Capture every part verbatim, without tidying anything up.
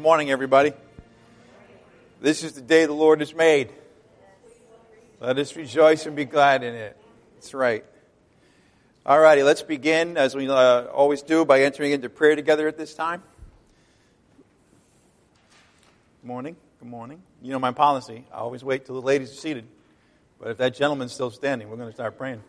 morning, everybody. This is the day the Lord has made. Let us rejoice and be glad in it. That's right. All righty, let's begin, as we uh, always do, by entering into prayer together at this time. Good morning. Good morning. You know my policy. I always wait till the ladies are seated. But if that gentleman's still standing, we're going to start praying.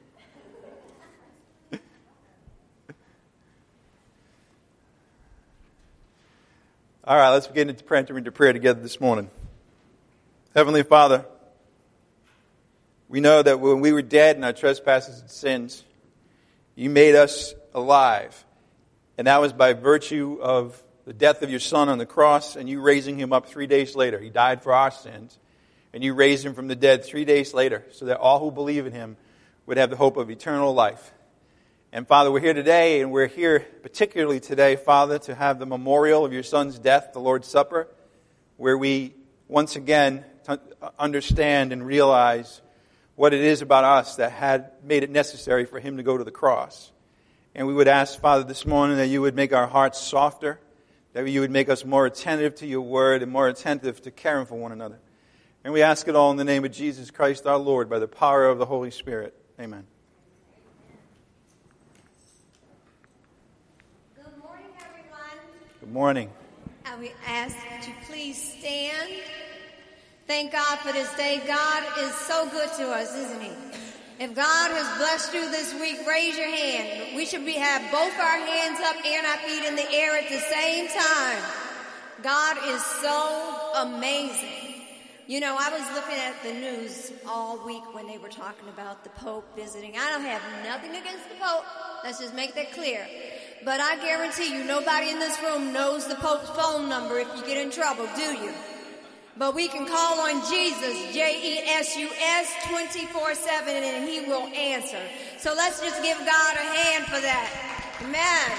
All right, let's begin to pray, enter into prayer together this morning. Heavenly Father, we know that when we were dead in our trespasses and sins, you made us alive. And that was by virtue of the death of your Son on the cross and you raising him up three days later. He died for our sins. And you raised him from the dead three days later so that all who believe in him would have the hope of eternal life. And Father, we're here today, and we're here particularly today, Father, to have the memorial of your Son's death, the Lord's Supper, where we once again t- understand and realize what it is about us that had made it necessary for him to go to the cross. And we would ask, Father, this morning that you would make our hearts softer, that you would make us more attentive to your word and more attentive to caring for one another. And we ask it all in the name of Jesus Christ our Lord, by the power of the Holy Spirit. Amen. Good morning. I will ask that you please stand. Thank God for this day. God is so good to us, isn't he? If God has blessed you this week, raise your hand. We should be have both our hands up and our feet in the air at the same time. God is so amazing. You know, I was looking at the news all week when they were talking about the Pope visiting. I don't have nothing against the Pope. Let's just make that clear. But I guarantee you, nobody in this room knows the Pope's phone number if you get in trouble, do you? But we can call on Jesus, J E S U S, twenty-four seven, and he will answer. So let's just give God a hand for that. Amen.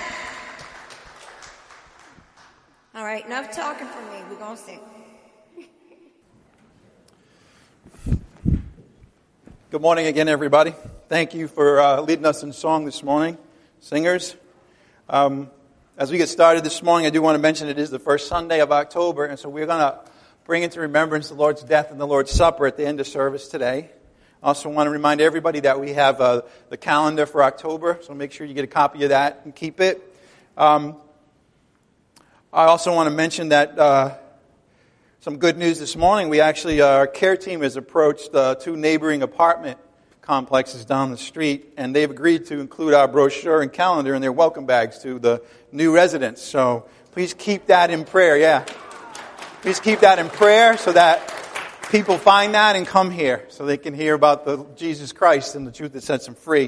All right, enough talking for me. We're going to sing. Good morning again, everybody. Thank you for uh, leading us in song this morning, singers. Um, as we get started this morning, I do want to mention it is the first Sunday of October, and so we're going to bring into remembrance the Lord's death and the Lord's Supper at the end of service today. I also want to remind everybody that we have uh, the calendar for October, so make sure you get a copy of that and keep it. Um, I also want to mention that uh, some good news this morning. We actually, uh, our care team has approached uh, two neighboring apartment complexes down the street, and they've agreed to include our brochure and calendar in their welcome bags to the new residents. So please keep that in prayer, yeah. Please keep that in prayer so that people find that and come here so they can hear about the Jesus Christ and the truth that sets them free.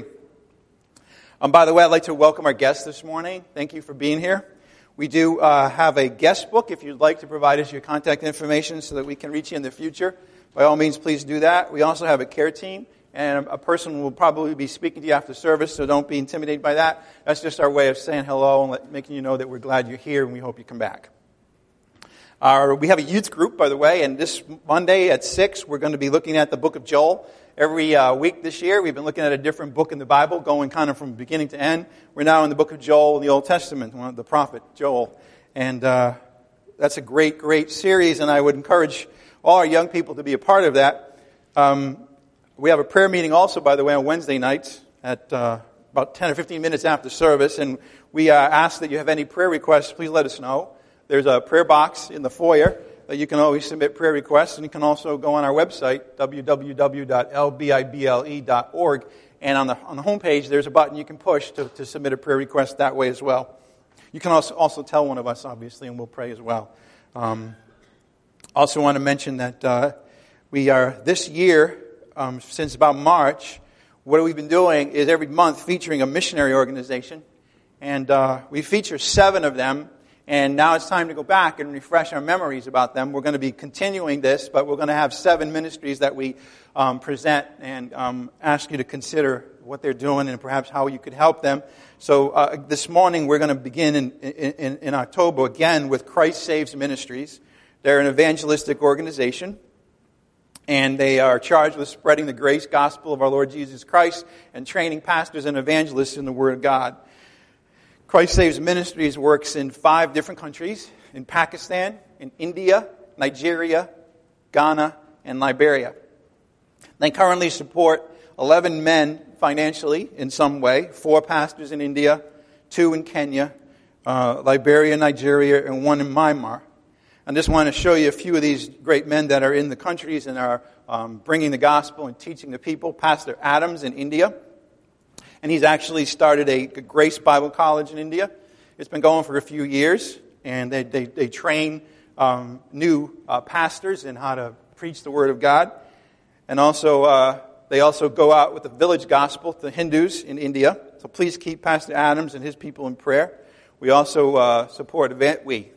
Um, by the way, I'd like to welcome our guests this morning. Thank you for being here. We do uh, have a guest book if you'd like to provide us your contact information so that we can reach you in the future. By all means, please do that. We also have a care team. And a person will probably be speaking to you after service, so don't be intimidated by that. That's just our way of saying hello and let, making you know that we're glad you're here and we hope you come back. Our, we have a youth group, by the way, and this Monday at six, we're going to be looking at the book of Joel. Every uh, week this year, we've been looking at a different book in the Bible, going kind of from beginning to end. We're now in the book of Joel in the Old Testament, one of the prophet Joel. And uh, that's a great, great series, and I would encourage all our young people to be a part of that. Um, We have a prayer meeting also, by the way, on Wednesday nights at uh, about ten or fifteen minutes after service. And we uh, ask that you have any prayer requests, please let us know. There's a prayer box in the foyer that you can always submit prayer requests. And you can also go on our website, w w w dot l bible dot org. And on the on the homepage, there's a button you can push to, to submit a prayer request that way as well. You can also, also tell one of us, obviously, and we'll pray as well. Um, also want to mention that uh, we are, this year... Um, since about March, what we've been doing is every month featuring a missionary organization. And uh, we feature seven of them. And now it's time to go back and refresh our memories about them. We're going to be continuing this, but we're going to have seven ministries that we um, present and um, ask you to consider what they're doing and perhaps how you could help them. So uh, this morning we're going to begin in, in, in October again with Christ Saves Ministries. They're an evangelistic organization. And they are charged with spreading the grace gospel of our Lord Jesus Christ and training pastors and evangelists in the Word of God. Christ Saves Ministries works in five different countries. in Pakistan, in India, Nigeria, Ghana, and Liberia. They currently support eleven men financially in some way, four pastors in India, two in Kenya, uh, Liberia, Nigeria, and one in Myanmar. I just want to show you a few of these great men that are in the countries and are um, bringing the gospel and teaching the people. Pastor Adams in India, and he's actually started a Grace Bible College in India. It's been going for a few years, and they they, they train um, new uh, pastors in how to preach the Word of God. And also, uh, they also go out with the village gospel to Hindus in India. So please keep Pastor Adams and his people in prayer. We also uh, support event we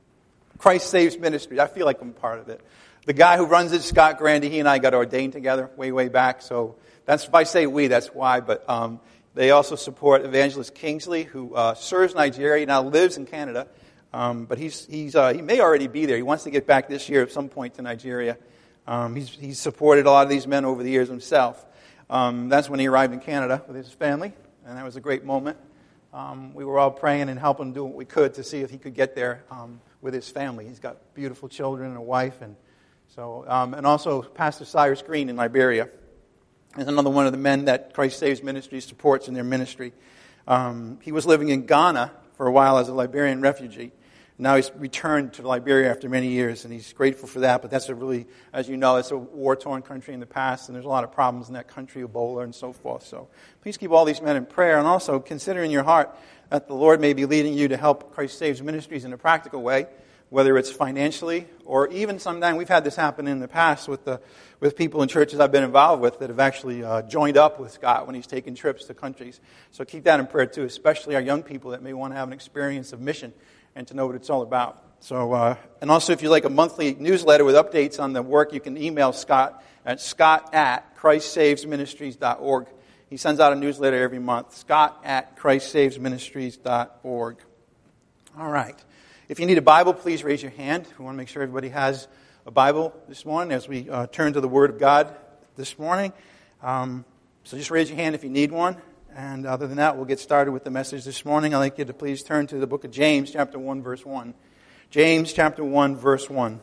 Christ Saves Ministry. I feel like I'm part of it. The guy who runs it, Scott Grandy, he and I got ordained together way, way back. So that's if I say we, that's why. But um, they also support Evangelist Kingsley, who uh, serves Nigeria, now lives in Canada. Um, but he's he's uh, he may already be there. He wants to get back this year at some point to Nigeria. Um, he's he's supported a lot of these men over the years himself. Um, that's when he arrived in Canada with his family, and that was a great moment. Um, we were all praying and helping do what we could to see if he could get there um, with his family. He's got beautiful children and a wife, and so um, and also Pastor Cyrus Green in Liberia is another one of the men that Christ Saves Ministry supports in their ministry. Um, he was living in Ghana for a while as a Liberian refugee. Now he's returned to Liberia after many years, and he's grateful for that. But that's a really, as you know, it's a war-torn country in the past, and there's a lot of problems in that country, Ebola and so forth. So please keep all these men in prayer, and also consider in your heart that the Lord may be leading you to help Christ Saves Ministries in a practical way, whether it's financially or even sometime. We've had this happen in the past with the with people in churches I've been involved with that have actually uh, joined up with Scott when he's taken trips to countries. So keep that in prayer too, especially our young people that may want to have an experience of mission and to know what it's all about. So, uh, and also if you like a monthly newsletter with updates on the work, you can email Scott at scott at christ saves ministries dot org. He sends out a newsletter every month, scott at christ saves ministries dot org. All right. If you need a Bible, please raise your hand. We want to make sure everybody has a Bible this morning as we uh, turn to the Word of God this morning. Um, so just raise your hand if you need one. And other than that, we'll get started with the message this morning. I'd like you to please turn to the book of James, chapter one, verse one. James, chapter one, verse one.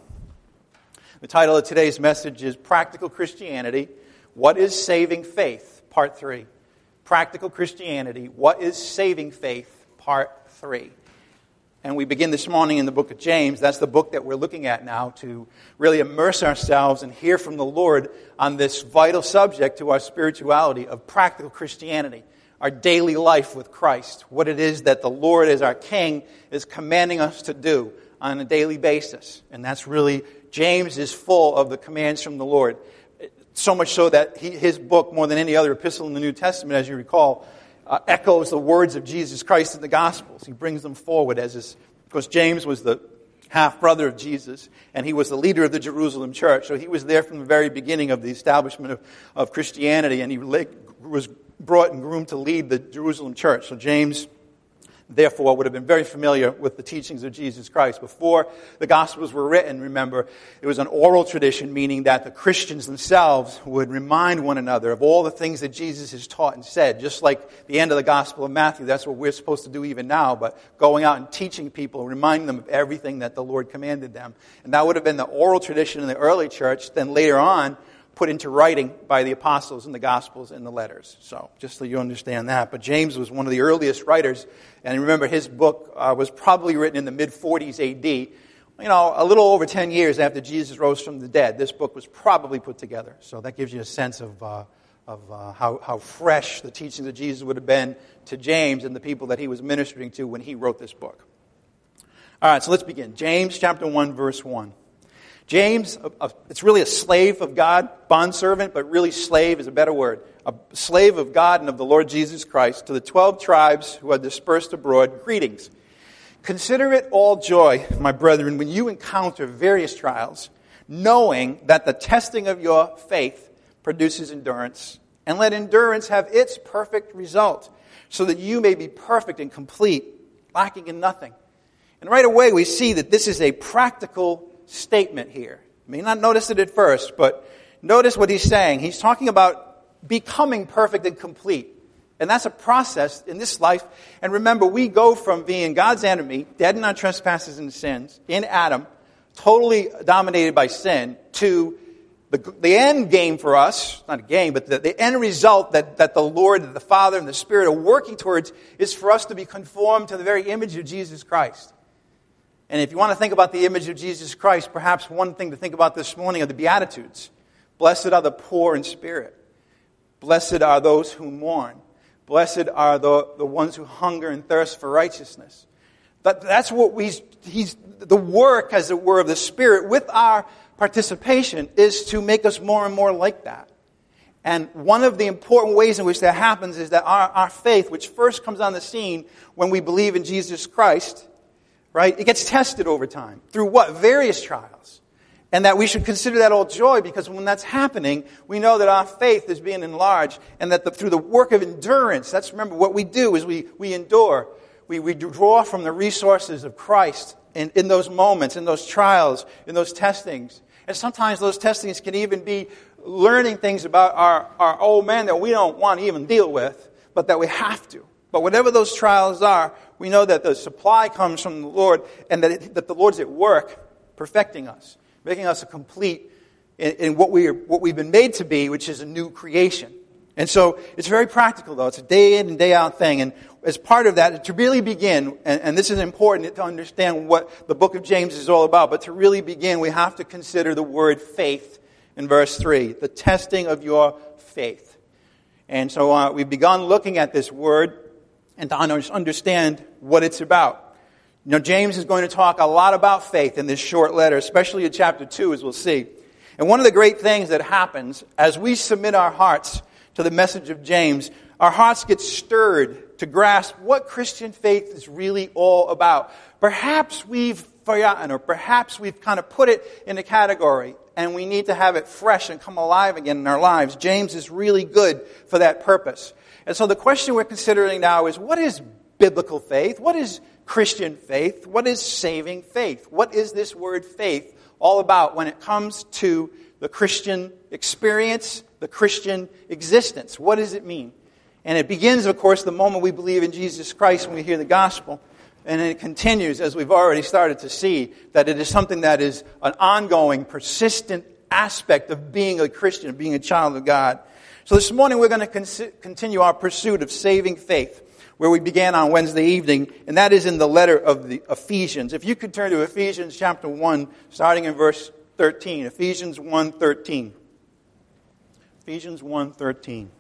The title of today's message is Practical Christianity, What is Saving Faith? Part three. Practical Christianity, What is Saving Faith? Part three. And we begin this morning in the book of James. That's the book that we're looking at now to really immerse ourselves and hear from the Lord on this vital subject to our spirituality of practical Christianity, our daily life with Christ, what it is that the Lord as our King is commanding us to do on a daily basis. And that's really, James is full of the commands from the Lord. So much so that he, his book, more than any other epistle in the New Testament, as you recall, Uh, echoes the words of Jesus Christ in the Gospels. He brings them forward as his, because James was the half-brother of Jesus, and he was the leader of the Jerusalem church. So he was there from the very beginning of the establishment of, of Christianity, and he was brought and groomed to lead the Jerusalem church. So James, therefore, would have been very familiar with the teachings of Jesus Christ. Before the Gospels were written, remember, it was an oral tradition, meaning that the Christians themselves would remind one another of all the things that Jesus has taught and said. Just like the end of the Gospel of Matthew, that's what we're supposed to do even now, but going out and teaching people, reminding them of everything that the Lord commanded them. And that would have been the oral tradition in the early church. Then later on, put into writing by the apostles in the Gospels and the letters. So, just so you understand that. But James was one of the earliest writers, and remember his book uh, was probably written in the mid forties A D. You know, a little over ten years after Jesus rose from the dead. This book was probably put together. So that gives you a sense of uh, of uh, how, how fresh the teachings of Jesus would have been to James and the people that he was ministering to when he wrote this book. All right, so let's begin. James chapter one, verse one. James, it's really a slave of God, bondservant, but really slave is a better word. A slave of God and of the Lord Jesus Christ, to the twelve tribes who are dispersed abroad, greetings. Consider it all joy, my brethren, when you encounter various trials, knowing that the testing of your faith produces endurance. And let endurance have its perfect result, so that you may be perfect and complete, lacking in nothing. And right away we see that this is a practical statement here. You may not notice it at first, but notice what he's saying. He's talking about becoming perfect and complete. And that's a process in this life. And remember, we go from being God's enemy, dead in our trespasses and sins, in Adam, totally dominated by sin, to the, the end game for us, not a game, but the, the end result that, that the Lord, the Father, and the Spirit are working towards is for us to be conformed to the very image of Jesus Christ. And if you want to think about the image of Jesus Christ, perhaps one thing to think about this morning are the Beatitudes. Blessed are the poor in spirit. Blessed are those who mourn. Blessed are the, the ones who hunger and thirst for righteousness. That, that's what we, he's, the work, as it were, of the Spirit with our participation is to make us more and more like that. And one of the important ways in which that happens is that our, our faith, which first comes on the scene when we believe in Jesus Christ, right, it gets tested over time. Through what? Various trials. And that we should consider that all joy, because when that's happening, we know that our faith is being enlarged, and that the, through the work of endurance, that's, remember, what we do is we, we endure. We, we draw from the resources of Christ in, in those moments, in those trials, in those testings. And sometimes those testings can even be learning things about our, our old man that we don't want to even deal with, but that we have to. But whatever those trials are, we know that the supply comes from the Lord, and that, it, that the Lord's at work perfecting us, making us a complete in, in what, we are, what we've been made to be, which is a new creation. And so it's very practical, though. It's a day in and day out thing. And as part of that, to really begin, and, and this is important to understand what the book of James is all about, but to really begin, we have to consider the word faith in verse three, the testing of your faith. And so uh, we've begun looking at this word and to understand what it's about. You know, James is going to talk a lot about faith in this short letter, especially in chapter two, as we'll see. And one of the great things that happens as we submit our hearts to the message of James, our hearts get stirred to grasp what Christian faith is really all about. Perhaps we've forgotten, or perhaps we've kind of put it in a category, and we need to have it fresh and come alive again in our lives. James is really good for that purpose. And so the question we're considering now is, what is biblical faith? What is Christian faith? What is saving faith? What is this word faith all about when it comes to the Christian experience, the Christian existence? What does it mean? And it begins, of course, the moment we believe in Jesus Christ when we hear the gospel. And it continues, as we've already started to see, that it is something that is an ongoing, persistent aspect of being a Christian, of being a child of God. So this morning we're going to con- continue our pursuit of saving faith, where we began on Wednesday evening, and that is in the letter of the Ephesians. If you could turn to Ephesians chapter one, starting in verse thirteen. Ephesians one thirteen. Ephesians one thirteen.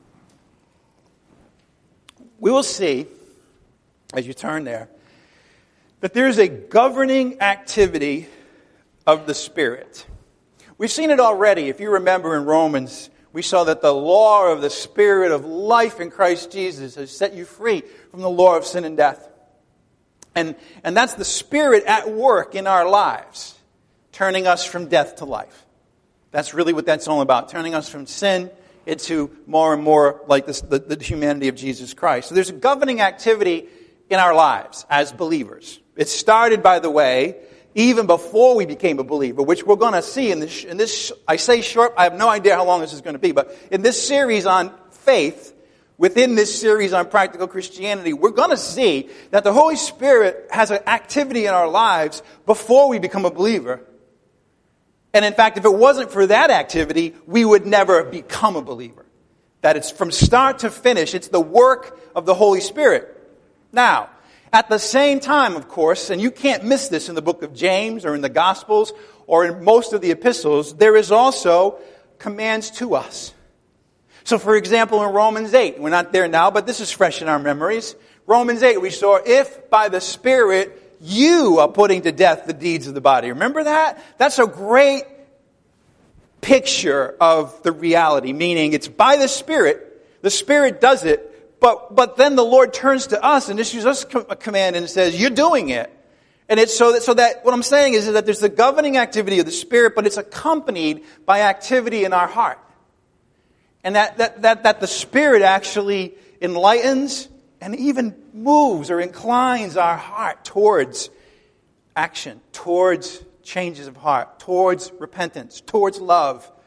We will see, as you turn there, that there is a governing activity of the Spirit. We've seen it already. If you remember in Romans, we saw that the law of the Spirit of life in Christ Jesus has set you free from the law of sin and death. And, and that's the Spirit at work in our lives, turning us from death to life. That's really what that's all about, turning us from sin into more and more like this, the, the humanity of Jesus Christ. So there's a governing activity in our lives as believers. It started, by the way, even before we became a believer, which we're going to see in this, in this, I say short, I have no idea how long this is going to be, but in this series on faith, within this series on practical Christianity, we're going to see that the Holy Spirit has an activity in our lives before we become a believer. And in fact, if it wasn't for that activity, we would never become a believer. That it's from start to finish, it's the work of the Holy Spirit. Now, at the same time, of course, and you can't miss this in the book of James or in the Gospels or in most of the epistles, there is also commands to us. So, for example, in Romans eight, we're not there now, but this is fresh in our memories. Romans eight, we saw, if by the Spirit you are putting to death the deeds of the body. Remember that? That's a great picture of the reality, meaning it's by the Spirit. The Spirit does it, but but then the Lord turns to us and issues us a command and says, you're doing it. And it's so that, so that what I'm saying is, is that there's the governing activity of the Spirit, but it's accompanied by activity in our heart. And that, that, that, that the Spirit actually enlightens and even moves or inclines our heart towards action, towards changes of heart, towards repentance, towards love,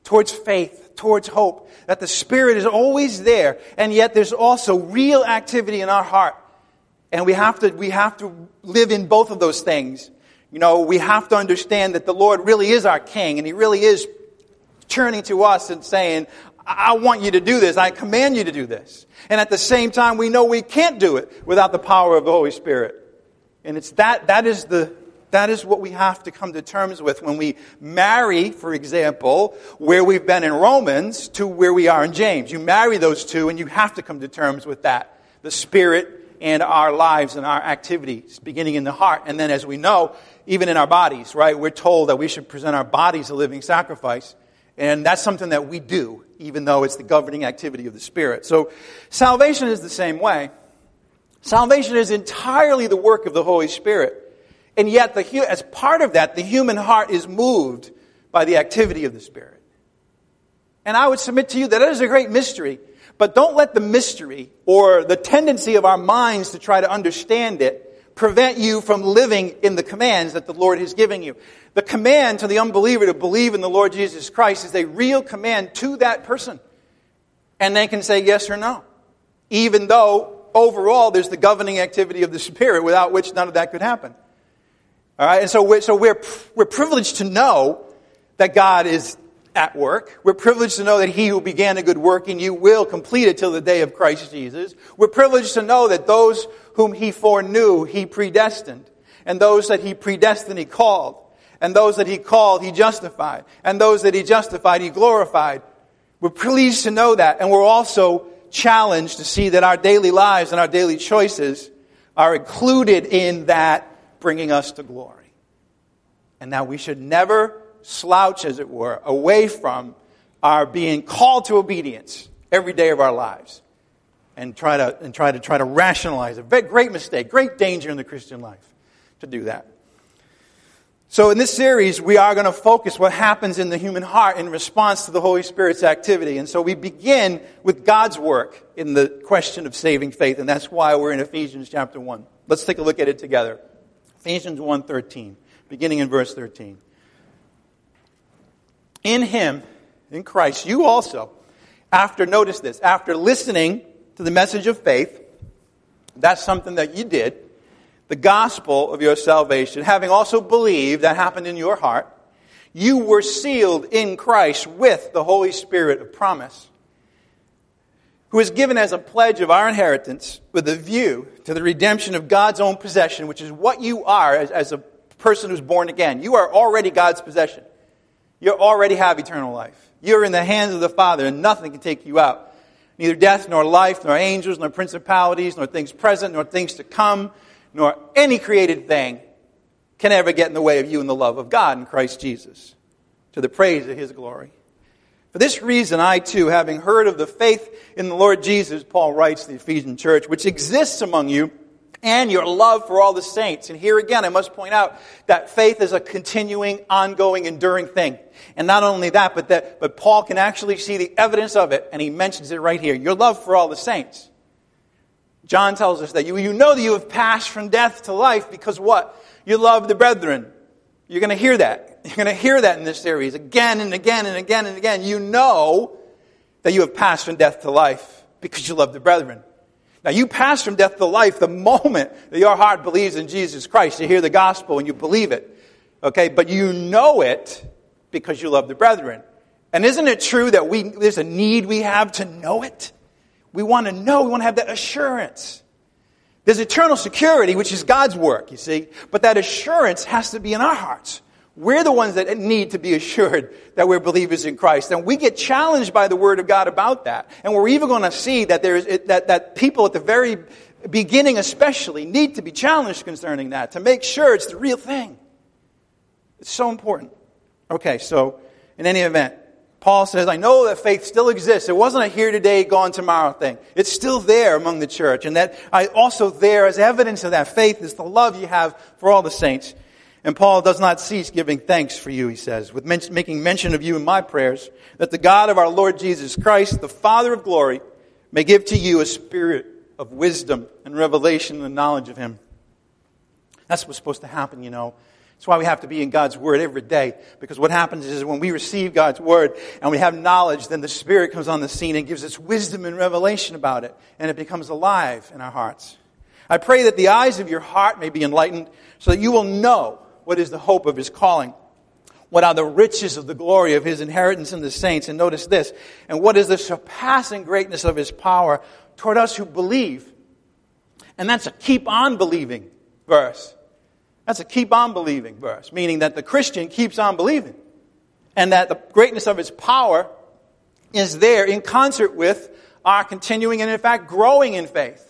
towards faith, towards hope, that the Spirit is always there, and yet there's also real activity in our heart. And we have to, we have to live in both of those things. You know, we have to understand that the Lord really is our King, and He really is turning to us and saying, I want you to do this. I command you to do this. And at the same time, we know we can't do it without the power of the Holy Spirit. And it's that, that is the, that is what we have to come to terms with when we marry, for example, where we've been in Romans to where we are in James. You marry those two and you have to come to terms with that. The Spirit and our lives and our activities, beginning in the heart. And then as we know, even in our bodies, right? We're told that we should present our bodies a living sacrifice. And that's something that we do, even though it's the governing activity of the Spirit. So salvation is the same way. Salvation is entirely the work of the Holy Spirit. And yet, the, as part of that, the human heart is moved by the activity of the Spirit. And I would submit to you that it is a great mystery. But don't let the mystery or the tendency of our minds to try to understand it prevent you from living in the commands that the Lord is giving you. The command to the unbeliever to believe in the Lord Jesus Christ is a real command to that person. And they can say yes or no. Even though overall there's the governing activity of the Spirit without which none of that could happen. All right, and so we're, so we're, we're privileged to know that God is at work. We're privileged to know that He who began a good work in you will complete it till the day of Christ Jesus. We're privileged to know that those whom He foreknew, He predestined. And those that He predestined, He called. And those that He called, He justified. And those that He justified, He glorified. We're pleased to know that. And we're also challenged to see that our daily lives and our daily choices are included in that bringing us to glory. And now we should never slouch, as it were, away from our being called to obedience every day of our lives, and try to and try to try to rationalize it. Great mistake, great danger in the Christian life to do that. So in this series, we are going to focus what happens in the human heart in response to the Holy Spirit's activity. And so we begin with God's work in the question of saving faith, and that's why we're in Ephesians chapter one. Let's take a look at it together. Ephesians one thirteen, beginning in verse thirteen. In Him, in Christ, you also, after, notice this, after listening to the message of faith, that's something that you did, the gospel of your salvation, having also believed, that happened in your heart, you were sealed in Christ with the Holy Spirit of promise, who is given as a pledge of our inheritance with a view to the redemption of God's own possession, which is what you are as, as a person who's born again. You are already God's possession. You already have eternal life. You're in the hands of the Father, and nothing can take you out. Neither death, nor life, nor angels, nor principalities, nor things present, nor things to come, nor any created thing can ever get in the way of you in the love of God in Christ Jesus, to the praise of His glory. For this reason, I too, having heard of the faith in the Lord Jesus, Paul writes to the Ephesian church, which exists among you, and your love for all the saints. And here again, I must point out that faith is a continuing, ongoing, enduring thing. And not only that, but that, but Paul can actually see the evidence of it, and he mentions it right here. Your love for all the saints. John tells us that you, you know that you have passed from death to life because what? You love the brethren. You're going to hear that. You're going to hear that in this series again and again and again and again. You know that you have passed from death to life because you love the brethren. Now, you pass from death to life the moment that your heart believes in Jesus Christ. You hear the gospel and you believe it. Okay, but you know it because you love the brethren. And isn't it true that we there's a need we have to know it? We want to know, we want to have that assurance. There's eternal security, which is God's work, you see. But that assurance has to be in our hearts. We're the ones that need to be assured that we're believers in Christ. And we get challenged by the Word of God about that. And we're even going to see that there is that, that people at the very beginning especially need to be challenged concerning that, to make sure it's the real thing. It's so important. Okay, so in any event, Paul says, I know that faith still exists. It wasn't a here today, gone tomorrow thing. It's still there among the church. And that I also there as evidence of that faith is the love you have for all the saints. And Paul does not cease giving thanks for you, he says, with men- making mention of you in my prayers, that the God of our Lord Jesus Christ, the Father of glory, may give to you a spirit of wisdom and revelation and knowledge of Him. That's what's supposed to happen, you know. That's why we have to be in God's Word every day. Because what happens is when we receive God's Word and we have knowledge, then the Spirit comes on the scene and gives us wisdom and revelation about it. And it becomes alive in our hearts. I pray that the eyes of your heart may be enlightened so that you will know what is the hope of His calling. What are the riches of the glory of His inheritance in the saints? And notice this. And what is the surpassing greatness of His power toward us who believe? And that's a keep on believing verse. That's a keep on believing verse. Meaning that the Christian keeps on believing. And that the greatness of His power is there in concert with our continuing and in fact growing in faith.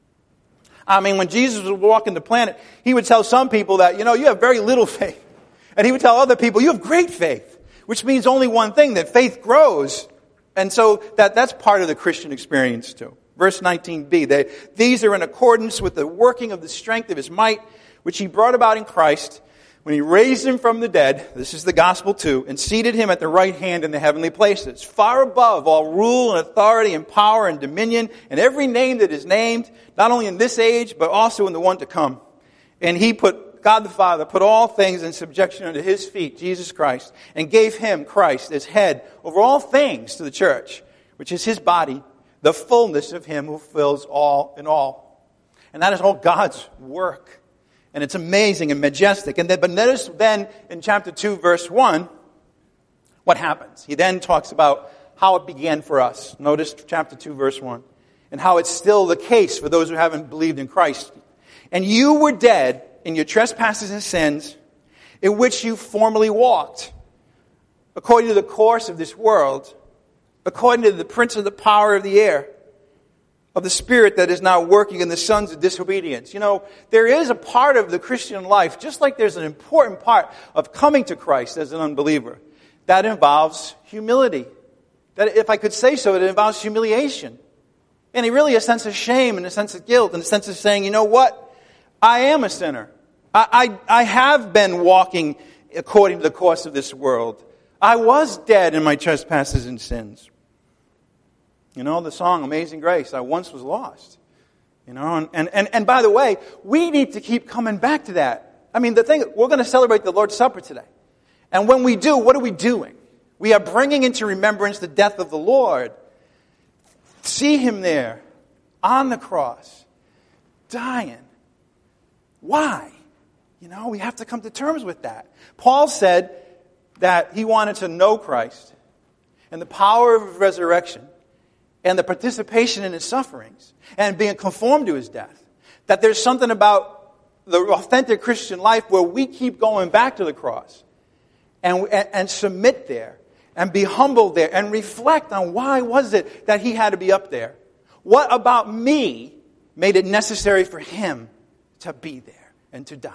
I mean, when Jesus was walking the planet, He would tell some people that, you know, you have very little faith. And He would tell other people, you have great faith. Which means only one thing, that faith grows. And so that, that's part of the Christian experience too. Verse nineteen b, they, these are in accordance with the working of the strength of His might, which He brought about in Christ, when He raised Him from the dead, this is the gospel too, and seated Him at the right hand in the heavenly places, far above all rule and authority and power and dominion, and every name that is named, not only in this age, but also in the one to come. And He put, God the Father, put all things in subjection under His feet, Jesus Christ, and gave Him, Christ, as head over all things to the church, which is His body, the fullness of Him who fills all in all. And that is all God's work. And it's amazing and majestic. And then, but notice then in chapter two, verse one, what happens. He then talks about how it began for us. Notice chapter two, verse one. And how it's still the case for those who haven't believed in Christ. And you were dead in your trespasses and sins, in which you formerly walked, according to the course of this world, according to the prince of the power of the air, of the spirit that is now working in the sons of disobedience. You know, there is a part of the Christian life, just like there's an important part of coming to Christ as an unbeliever, that involves humility. That, if I could say so, it involves humiliation. And really a sense of shame and a sense of guilt and a sense of saying, you know what? I am a sinner. I, I, I have been walking according to the course of this world. I was dead in my trespasses and sins. You know, the song, Amazing Grace, I once was lost. You know, and, and, and, and by the way, we need to keep coming back to that. I mean, the thing, we're going to celebrate the Lord's Supper today. And when we do, what are we doing? We are bringing into remembrance the death of the Lord. See Him there, on the cross, dying. Why? You know, we have to come to terms with that. Paul said that he wanted to know Christ and the power of His resurrection and the participation in His sufferings, and being conformed to His death. That there's something about the authentic Christian life where we keep going back to the cross and, and, and submit there and be humbled there and reflect on why was it that He had to be up there. What about me made it necessary for Him to be there and to die?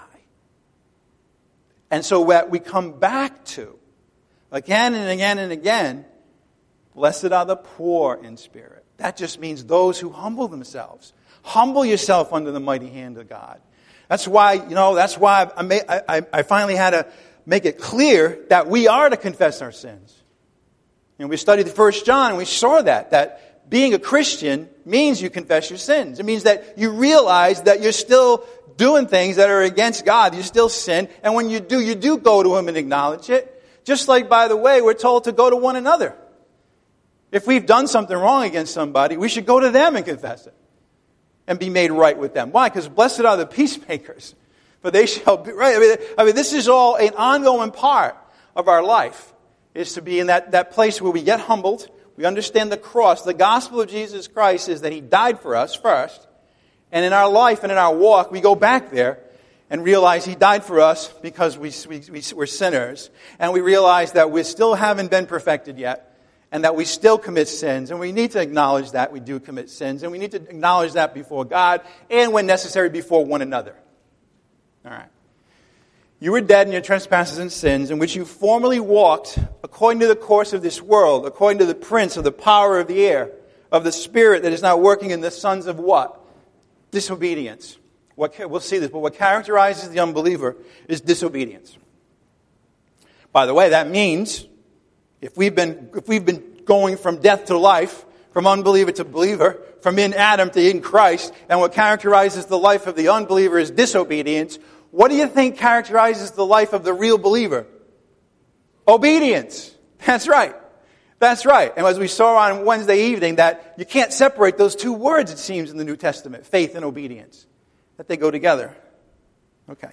And so what we come back to again and again and again, blessed are the poor in spirit. That just means those who humble themselves. Humble yourself under the mighty hand of God. That's why, you know, that's why I, made, I, I finally had to make it clear that we are to confess our sins. And we studied the First John and we saw that, that being a Christian means you confess your sins. It means that you realize that you're still doing things that are against God. You still sin. And when you do, you do go to Him and acknowledge it. Just like, by the way, we're told to go to one another. If we've done something wrong against somebody, we should go to them and confess it. And be made right with them. Why? Because blessed are the peacemakers, for they shall be right. I mean, I mean, this is all an ongoing part of our life, is to be in that, that place where we get humbled, we understand the cross. The gospel of Jesus Christ is that He died for us first, and in our life and in our walk, we go back there and realize He died for us because we, we, we, we're sinners, and we realize that we still haven't been perfected yet, and that we still commit sins, and we need to acknowledge that we do commit sins, and we need to acknowledge that before God, and when necessary, before one another. All right. You were dead in your trespasses and sins, in which you formerly walked according to the course of this world, according to the prince of the power of the air, of the spirit that is now working in the sons of what? Disobedience. What, we'll see this, but what characterizes the unbeliever is disobedience. By the way, that means If we've been, if we've been going from death to life, from unbeliever to believer, from in Adam to in Christ, and what characterizes the life of the unbeliever is disobedience, what do you think characterizes the life of the real believer? Obedience. That's right. That's right. And as we saw on Wednesday evening, that you can't separate those two words, it seems, in the New Testament, faith and obedience, that they go together. Okay.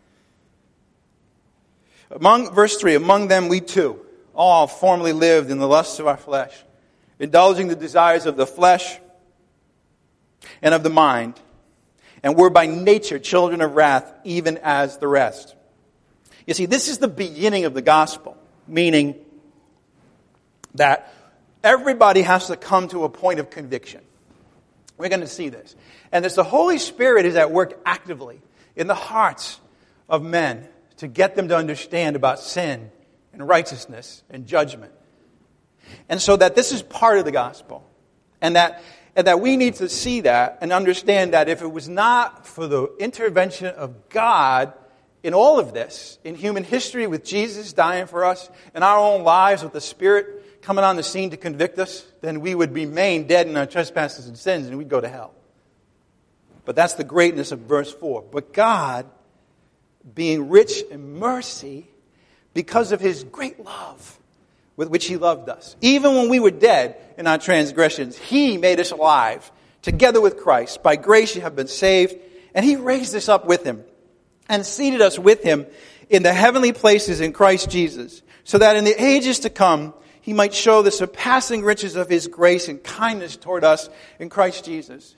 Among, verse three, among them we too all formerly lived in the lusts of our flesh, indulging the desires of the flesh and of the mind, and were by nature children of wrath, even as the rest. You see, this is the beginning of the gospel, meaning that everybody has to come to a point of conviction. We're going to see this. And as the Holy Spirit is at work actively in the hearts of men to get them to understand about sin and righteousness and judgment. And so that this is part of the gospel. And that, and that we need to see that and understand that if it was not for the intervention of God in all of this, in human history with Jesus dying for us, in our own lives with the Spirit coming on the scene to convict us, then we would remain dead in our trespasses and sins and we'd go to hell. But that's the greatness of verse four. But God, being rich in mercy, because of His great love with which He loved us, even when we were dead in our transgressions, He made us alive together with Christ. By grace you have been saved, and He raised us up with Him and seated us with Him in the heavenly places in Christ Jesus, so that in the ages to come He might show the surpassing riches of His grace and kindness toward us in Christ Jesus.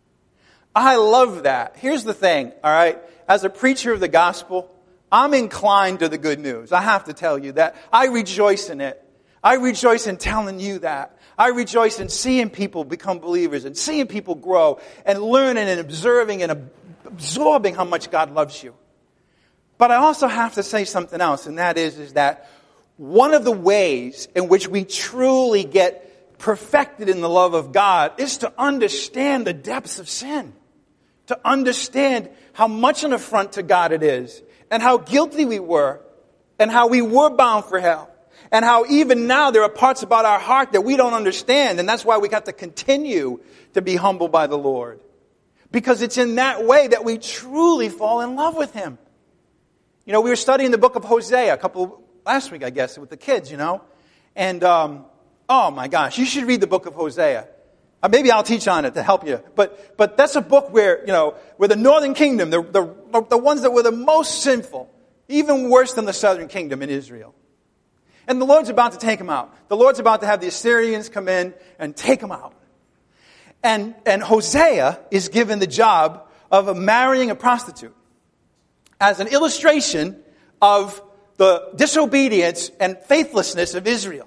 I love that. Here's the thing, all right? As a preacher of the gospel, I'm inclined to the good news. I have to tell you that. I rejoice in it. I rejoice in telling you that. I rejoice in seeing people become believers and seeing people grow and learning and observing and absorbing how much God loves you. But I also have to say something else, and that is, is that one of the ways in which we truly get perfected in the love of God is to understand the depths of sin. To understand how much an affront to God it is, and how guilty we were, and how we were bound for hell, and how even now there are parts about our heart that we don't understand, and that's why we got to continue to be humbled by the Lord. Because it's in that way that we truly fall in love with Him. You know, we were studying the book of Hosea a couple, last week I guess, with the kids, you know, and um, oh my gosh, you should read the book of Hosea. Uh, maybe I'll teach on it to help you. But but that's a book where, you know, where the northern kingdom, the, the, the ones that were the most sinful, even worse than the southern kingdom in Israel. And the Lord's about to take them out. The Lord's about to have the Assyrians come in and take them out. And, and Hosea is given the job of marrying a prostitute as an illustration of the disobedience and faithlessness of Israel.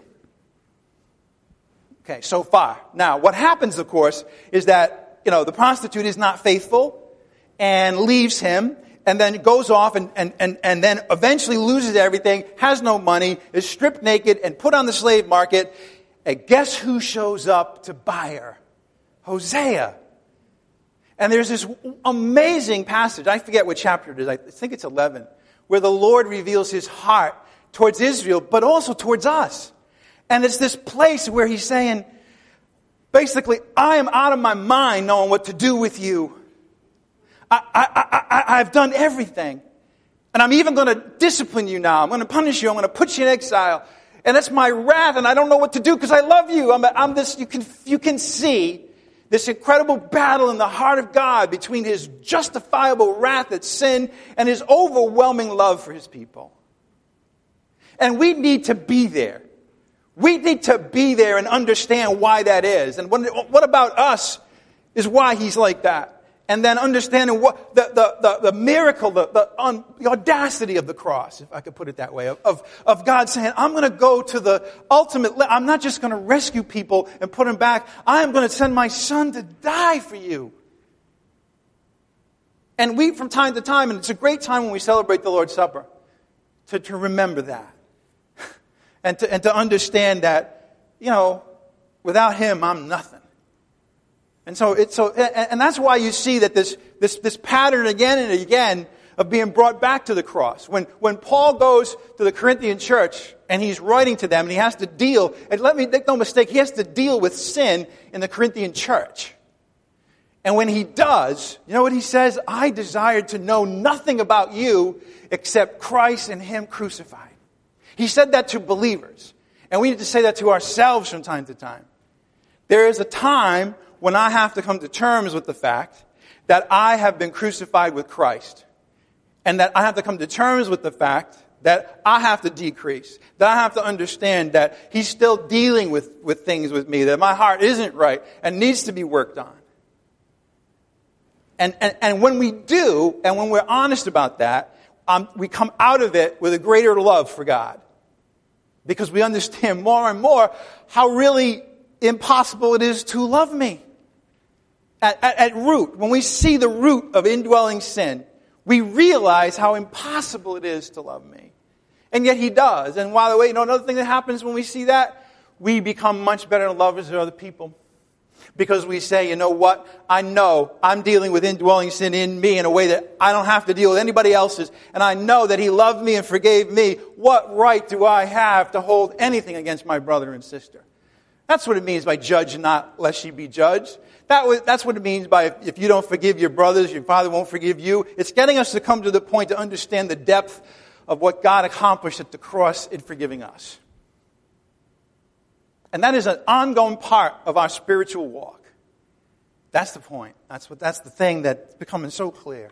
Okay, so far. Now, what happens, of course, is that, you know, the prostitute is not faithful and leaves him and then goes off and, and, and, and then eventually loses everything, has no money, is stripped naked and put on the slave market. And guess who shows up to buy her? Hosea. And there's this amazing passage, I forget what chapter it is, I think it's eleven, where the Lord reveals His heart towards Israel, but also towards us. And it's this place where He's saying, basically, I am out of my mind knowing what to do with you. I, I, I, I've done everything. And I'm even going to discipline you now. I'm going to punish you. I'm going to put you in exile. And that's my wrath, and I don't know what to do because I love you. I'm, I'm this, you can, you can see this incredible battle in the heart of God between His justifiable wrath at sin and His overwhelming love for His people. And we need to be there. We need to be there and understand why that is. And what, what about us is why He's like that. And then understanding what the, the, the, the miracle, the, the, um, the audacity of the cross, if I could put it that way, of, of God saying, I'm going to go to the ultimate, I'm not just going to rescue people and put them back. I'm going to send my Son to die for you. And we, from time to time, and it's a great time when we celebrate the Lord's Supper, to, to remember that. And to, and to understand that, you know, without Him, I'm nothing. And so it's so, and that's why you see that this, this, this pattern again and again of being brought back to the cross. When, when Paul goes to the Corinthian church and he's writing to them and he has to deal, and let me make no mistake, he has to deal with sin in the Corinthian church. And when he does, you know what he says? I desired to know nothing about you except Christ and him crucified. He said that to believers. And we need to say that to ourselves from time to time. There is a time when I have to come to terms with the fact that I have been crucified with Christ. And that I have to come to terms with the fact that I have to decrease. That I have to understand that he's still dealing with, with things with me. That my heart isn't right and needs to be worked on. And, and, and when we do, and when we're honest about that, um, we come out of it with a greater love for God. Because we understand more and more how really impossible it is to love me. At, at, at root, when we see the root of indwelling sin, we realize how impossible it is to love me. And yet he does. And by the way, you know, another thing that happens when we see that, we become much better lovers of other people. Because we say, you know what? I know I'm dealing with indwelling sin in me in a way that I don't have to deal with anybody else's. And I know that he loved me and forgave me. What right do I have to hold anything against my brother and sister? That's what it means by judge not lest ye be judged. That was, that's what it means by if you don't forgive your brothers, your father won't forgive you. It's getting us to come to the point to understand the depth of what God accomplished at the cross in forgiving us. And that is an ongoing part of our spiritual walk. That's the point. That's what. That's the thing that's becoming so clear.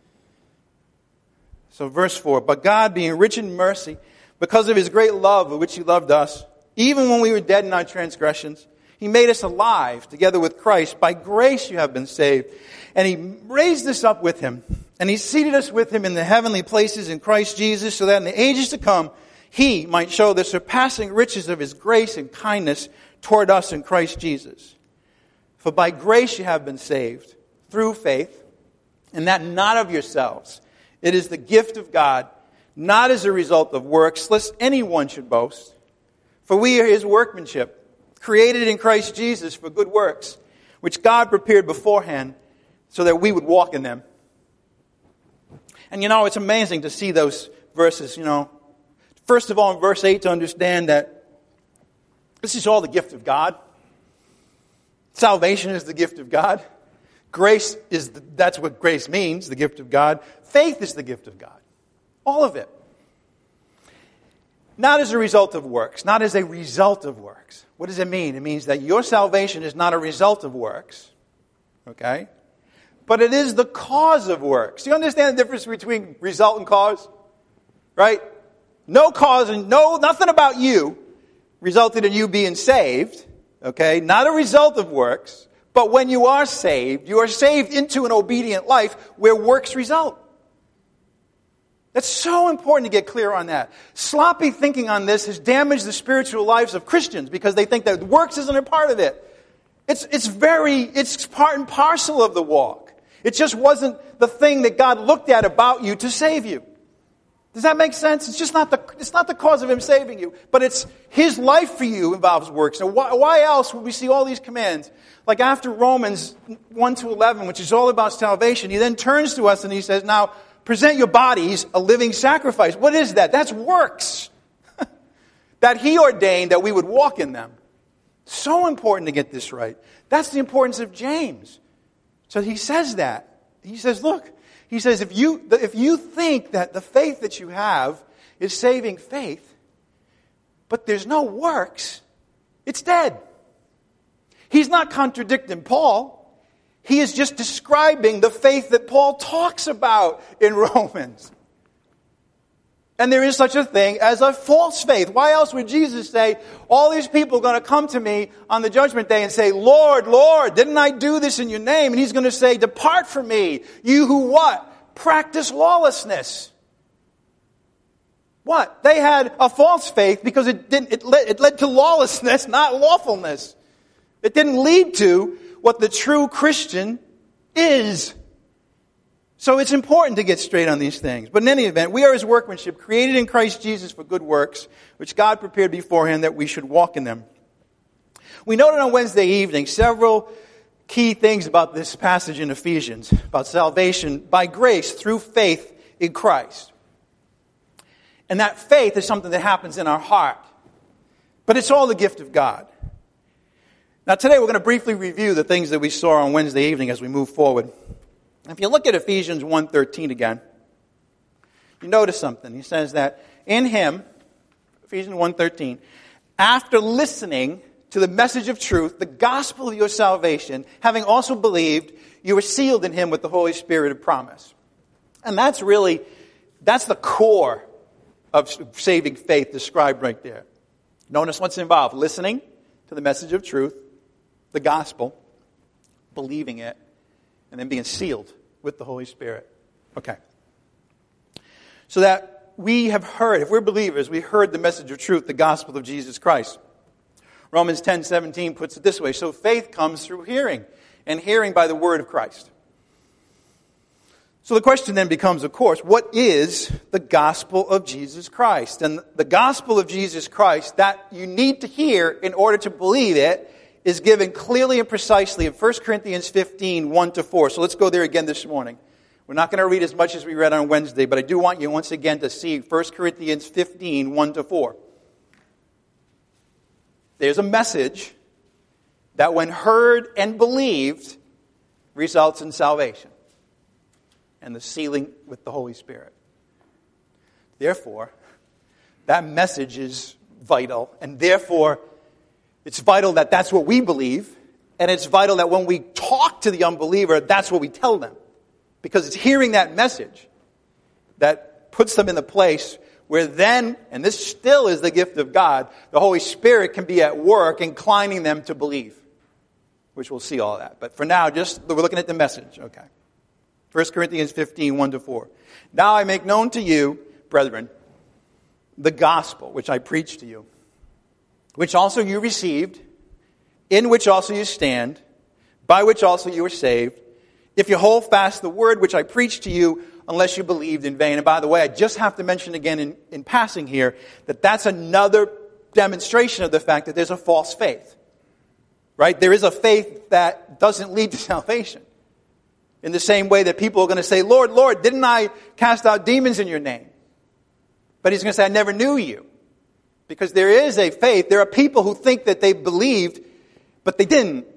So verse four, but God being rich in mercy, because of his great love with which he loved us, even when we were dead in our transgressions, he made us alive together with Christ. By grace you have been saved. And he raised us up with him. And he seated us with him in the heavenly places in Christ Jesus, so that in the ages to come, he might show the surpassing riches of his grace and kindness toward us in Christ Jesus. For by grace you have been saved, through faith, and that not of yourselves. It is the gift of God, not as a result of works, lest anyone should boast. For we are his workmanship, created in Christ Jesus for good works, which God prepared beforehand so that we would walk in them. And you know, it's amazing to see those verses, you know. First of all, in verse eight, to understand that this is all the gift of God. Salvation is the gift of God. Grace is, the, that's what grace means, the gift of God. Faith is the gift of God. All of it. Not as a result of works. Not as a result of works. What does it mean? It means that your salvation is not a result of works. Okay? But it is the cause of works. Do you understand the difference between result and cause? Right? No cause and no, nothing about you resulted in you being saved. Okay? Not a result of works. But when you are saved, you are saved into an obedient life where works result. That's so important to get clear on that. Sloppy thinking on this has damaged the spiritual lives of Christians because they think that works isn't a part of it. It's, it's very, it's part and parcel of the walk. It just wasn't the thing that God looked at about you to save you. Does that make sense? It's just not the, it's not the cause of him saving you, but it's his life for you involves works. So why, why else would we see all these commands? Like after Romans one to eleven, which is all about salvation, he then turns to us and he says, now, present your bodies a living sacrifice. What is that? That's works. That he ordained that we would walk in them. So important to get this right. That's the importance of James. So he says that. He says, look, he says, if you, if you think that the faith that you have is saving faith, but there's no works, it's dead. He's not contradicting Paul. He is just describing the faith that Paul talks about in Romans. And there is such a thing as a false faith. Why else would Jesus say, all these people are going to come to me on the judgment day and say, Lord, Lord, didn't I do this in your name? And he's going to say, depart from me, you who what? Practice lawlessness. What? They had a false faith because it didn't. It led, it led to lawlessness, not lawfulness. It didn't lead to what the true Christian is. So it's important to get straight on these things. But in any event, we are his workmanship, created in Christ Jesus for good works, which God prepared beforehand that we should walk in them. We noted on Wednesday evening several key things about this passage in Ephesians, about salvation by grace through faith in Christ. And that faith is something that happens in our heart. But it's all the gift of God. Now today we're going to briefly review the things that we saw on Wednesday evening as we move forward. If you look at Ephesians one thirteen again, you notice something. He says that in him, Ephesians one thirteen, after listening to the message of truth, the gospel of your salvation, having also believed, you were sealed in him with the Holy Spirit of promise. And that's really, that's the core of saving faith described right there. Notice what's involved. Listening to the message of truth, the gospel, believing it, and then being sealed with the Holy Spirit. Okay. So that we have heard, if we're believers, we heard the message of truth, the gospel of Jesus Christ. Romans ten seventeen puts it this way. So faith comes through hearing, and hearing by the word of Christ. So the question then becomes, of course, what is the gospel of Jesus Christ? And the gospel of Jesus Christ that you need to hear in order to believe it is given clearly and precisely in First Corinthians fifteen, one to four. So let's go there again this morning. We're not going to read as much as we read on Wednesday, but I do want you once again to see First Corinthians fifteen, one to four. There's a message that when heard and believed results in salvation and the sealing with the Holy Spirit. Therefore, that message is vital, and therefore it's vital that that's what we believe, and it's vital that when we talk to the unbeliever, that's what we tell them. Because it's hearing that message that puts them in the place where then, and this still is the gift of God, the Holy Spirit can be at work inclining them to believe. Which we'll see all that. But for now, just we're looking at the message. Okay. First Corinthians fifteen, one to four. Now I make known to you, brethren, the gospel which I preached to you, which also you received, in which also you stand, by which also you were saved, if you hold fast the word which I preached to you, unless you believed in vain. And by the way, I just have to mention again in, in passing here that that's another demonstration of the fact that there's a false faith. Right? There is a faith that doesn't lead to salvation. In the same way that people are going to say, Lord, Lord, didn't I cast out demons in your name? But he's going to say, I never knew you. Because there is a faith. There are people who think that they believed, but they didn't.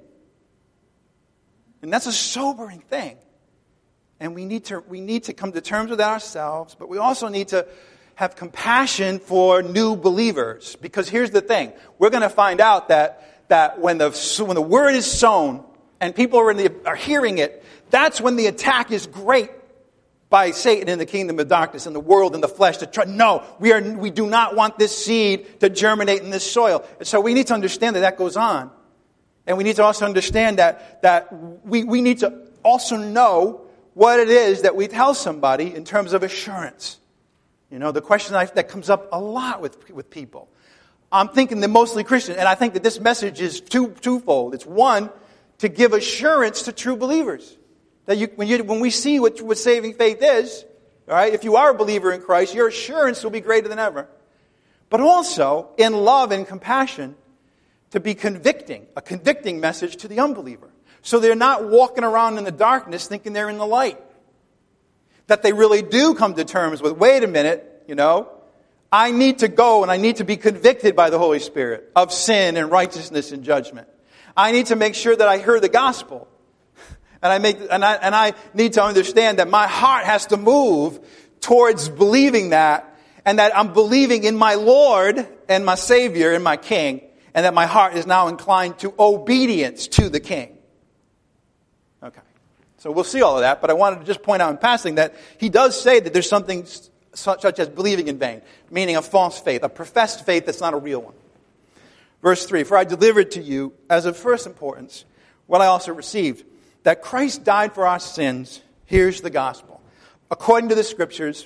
And that's a sobering thing. And we need to we need to come to terms with ourselves, but we also need to have compassion for new believers. Because here's the thing. We're going to find out that that when the when the word is sown and people are, in the, are hearing it, that's when the attack is great by Satan in the kingdom of darkness, in the world, in the flesh, to try, no, we are we do not want this seed to germinate in this soil. And so we need to understand that that goes on. And we need to also understand that that we, we need to also know what it is that we tell somebody in terms of assurance. You know, the question I, that comes up a lot with, with people. I'm thinking they're mostly Christian, and I think that this message is two, twofold. It's one, to give assurance to true believers. That you, when, you, when we see what, what saving faith is, all right, if you are a believer in Christ, your assurance will be greater than ever. But also, in love and compassion, to be convicting, a convicting message to the unbeliever. So they're not walking around in the darkness thinking they're in the light. That they really do come to terms with, wait a minute, you know, I need to go and I need to be convicted by the Holy Spirit of sin and righteousness and judgment. I need to make sure that I hear the gospel. And I make and I and I need to understand that my heart has to move towards believing that, and that I'm believing in my Lord and my Savior and my King, and that my heart is now inclined to obedience to the King. Okay. So we'll see all of that, but I wanted to just point out in passing that he does say that there's something such as believing in vain, meaning a false faith, a professed faith that's not a real one. Verse three, for I delivered to you as of first importance what I also received, that Christ died for our sins. Here's the gospel. According to the scriptures,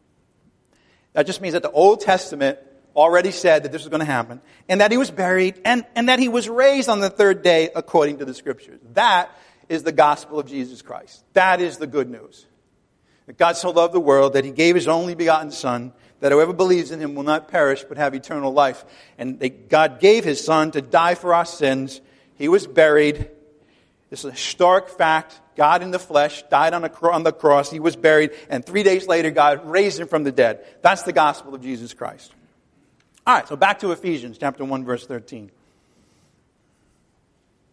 that just means that the Old Testament already said that this was going to happen, and that he was buried, and, and that he was raised on the third day according to the scriptures. That is the gospel of Jesus Christ. That is the good news. That God so loved the world that he gave his only begotten Son, that whoever believes in him will not perish but have eternal life. And that God gave his Son to die for our sins. He was buried. This is a historic fact. God in the flesh died on, a, on the cross. He was buried. And three days later, God raised him from the dead. That's the gospel of Jesus Christ. All right, so back to Ephesians chapter one, verse thirteen.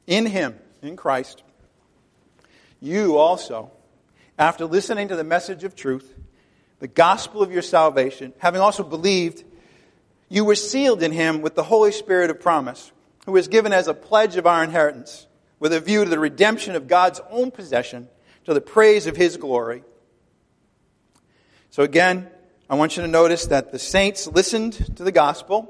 in him, in Christ, you also, after listening to the message of truth, the gospel of your salvation, having also believed, you were sealed in him with the Holy Spirit of promise, who was given as a pledge of our inheritance, with a view to the redemption of God's own possession, to the praise of his glory. So again, I want you to notice that the saints listened to the gospel.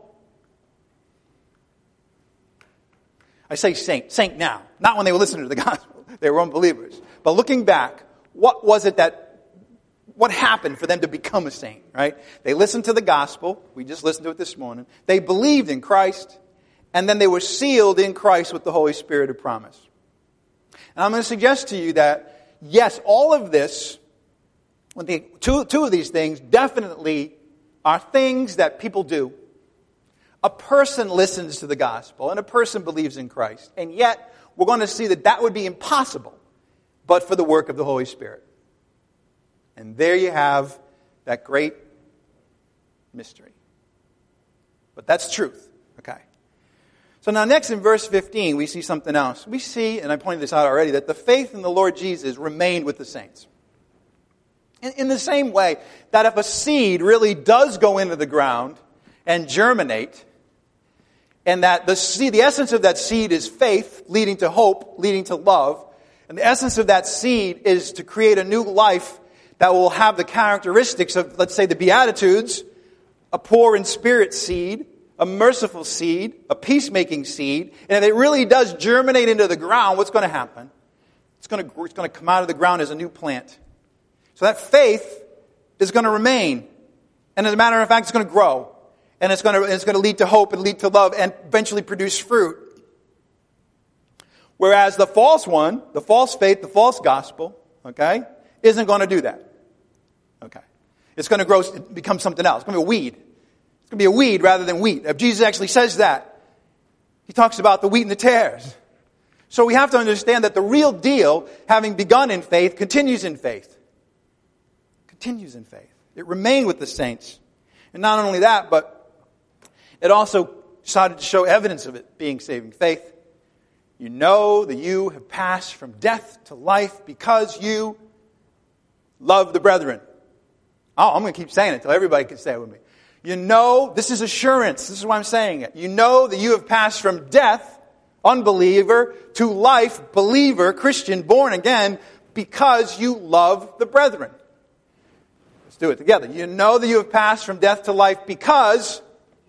I say saint, saint now, not when they were listening to the gospel. They were unbelievers. But looking back, what was it that, what happened for them to become a saint, right? They listened to the gospel. We just listened to it this morning. They believed in Christ. And then they were sealed in Christ with the Holy Spirit of promise. And I'm going to suggest to you that, yes, all of this, when the, two, two of these things definitely are things that people do. A person listens to the gospel and a person believes in Christ. And yet, we're going to see that that would be impossible but for the work of the Holy Spirit. And there you have that great mystery. But that's truth. Okay. So now next in verse fifteen, we see something else. We see, and I pointed this out already, that the faith in the Lord Jesus remained with the saints. In, in the same way that if a seed really does go into the ground and germinate, and that the seed, the essence of that seed is faith, leading to hope, leading to love, and the essence of that seed is to create a new life that will have the characteristics of, let's say, the Beatitudes, a poor in spirit seed, a merciful seed, a peacemaking seed. And if it really does germinate into the ground, what's going to happen? It's going to, it's going to come out of the ground as a new plant. So that faith is going to remain. And as a matter of fact, it's going to grow. And it's going to, it's going to lead to hope and lead to love and eventually produce fruit. Whereas the false one, the false faith, the false gospel, okay, isn't going to do that. Okay. It's going to grow, become something else. It's going to be a weed. It's going to be a weed rather than wheat. If Jesus actually says that, he talks about the wheat and the tares. So we have to understand that the real deal, having begun in faith, continues in faith. Continues in faith. It remained with the saints. And not only that, but it also started to show evidence of it being saving faith. You know that you have passed from death to life because you love the brethren. Oh, I'm going to keep saying it until everybody can say it with me. You know, this is assurance. This is why I'm saying it. You know that you have passed from death, unbeliever, to life, believer, Christian, born again, because you love the brethren. Let's do it together. You know that you have passed from death to life because...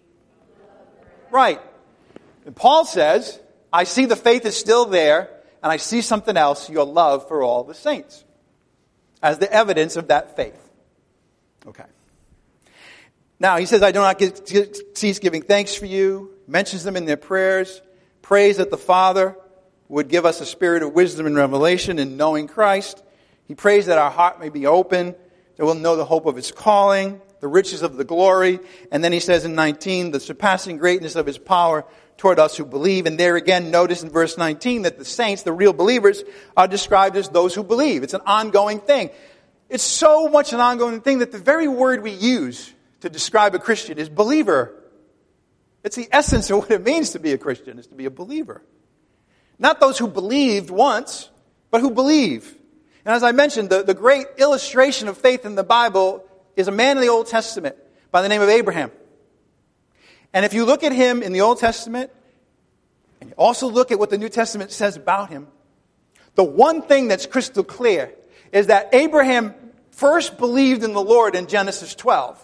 Right. And Paul says, I see the faith is still there, and I see something else, your love for all the saints, as the evidence of that faith. Okay. Now, he says, I do not get, cease giving thanks for you, mentions them in their prayers, prays that the Father would give us a spirit of wisdom and revelation in knowing Christ. He prays that our heart may be open, that we'll know the hope of His calling, the riches of the glory. And then he says in nineteen, the surpassing greatness of His power toward us who believe. And there again, notice in verse nineteen that the saints, the real believers, are described as those who believe. It's an ongoing thing. It's so much an ongoing thing that the very word we use to describe a Christian is believer. It's the essence of what it means to be a Christian, is to be a believer. Not those who believed once, but who believe. And as I mentioned, the, the great illustration of faith in the Bible is a man in the Old Testament by the name of Abraham. And if you look at him in the Old Testament, and you also look at what the New Testament says about him, the one thing that's crystal clear is that Abraham first believed in the Lord in Genesis twelve.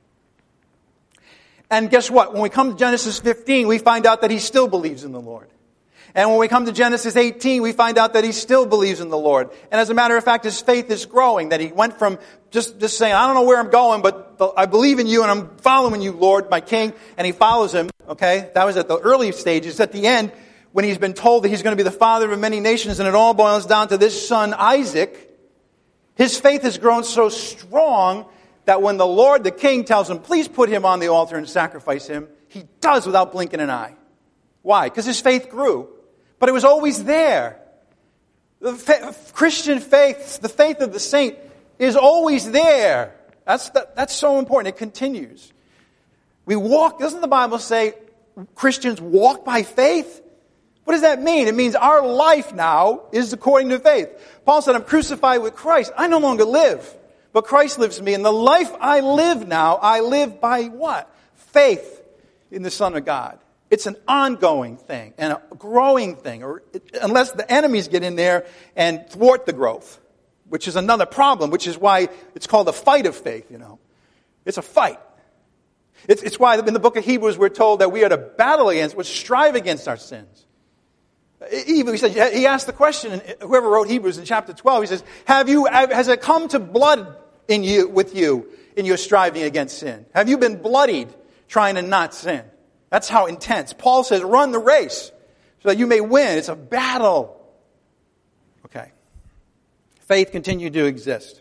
And guess what? When we come to Genesis fifteen, we find out that he still believes in the Lord. And when we come to Genesis eighteen, we find out that he still believes in the Lord. And as a matter of fact, his faith is growing, that he went from just, just saying, I don't know where I'm going, but I believe in you and I'm following you, Lord, my King. And he follows him, okay? That was at the early stages. At the end, when he's been told that he's going to be the father of many nations, and it all boils down to this son, Isaac, his faith has grown so strong that when the Lord, the King, tells him, please put him on the altar and sacrifice him, he does without blinking an eye. Why? Because his faith grew. But it was always there. The fa- Christian faith, the faith of the saint, is always there. That's, the, that's so important. It continues. We walk, doesn't the Bible say Christians walk by faith? What does that mean? It means our life now is according to faith. Paul said, I'm crucified with Christ. I no longer live, but Christ lives in me. And the life I live now, I live by what? Faith in the Son of God. It's an ongoing thing and a growing thing, or unless the enemies get in there and thwart the growth, which is another problem, which is why it's called a fight of faith, you know. It's a fight. It's, it's why in the book of Hebrews we're told that we are to battle against, we strive against our sins. Even he said, he asked the question, whoever wrote Hebrews in chapter twelve, he says, "Have you? Has it come to blood in you with you in your striving against sin? Have you been bloodied trying to not sin?" That's how intense. Paul says, "Run the race so that you may win." It's a battle. Okay. Faith continued to exist.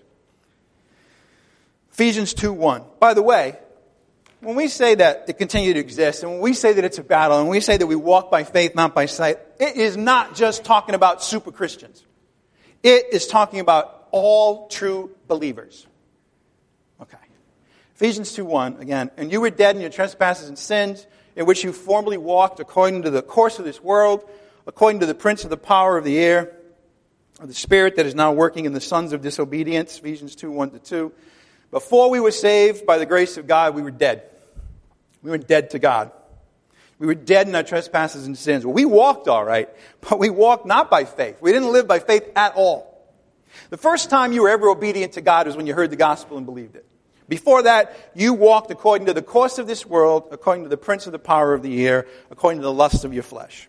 Ephesians two one. By the way, when we say that it continued to exist, and when we say that it's a battle, and we say that we walk by faith, not by sight, it is not just talking about super Christians. It is talking about all true believers. Okay. Ephesians two one, again, "And you were dead in your trespasses and sins, in which you formerly walked according to the course of this world, according to the prince of the power of the air, of the spirit that is now working in the sons of disobedience," Ephesians two one to two. "Before we were saved by the grace of God, we were dead." We were dead to God. We were dead in our trespasses and sins. Well, we walked all right, but we walked not by faith. We didn't live by faith at all. The first time you were ever obedient to God was when you heard the gospel and believed it. Before that, you walked according to the course of this world, according to the prince of the power of the air, according to the lusts of your flesh.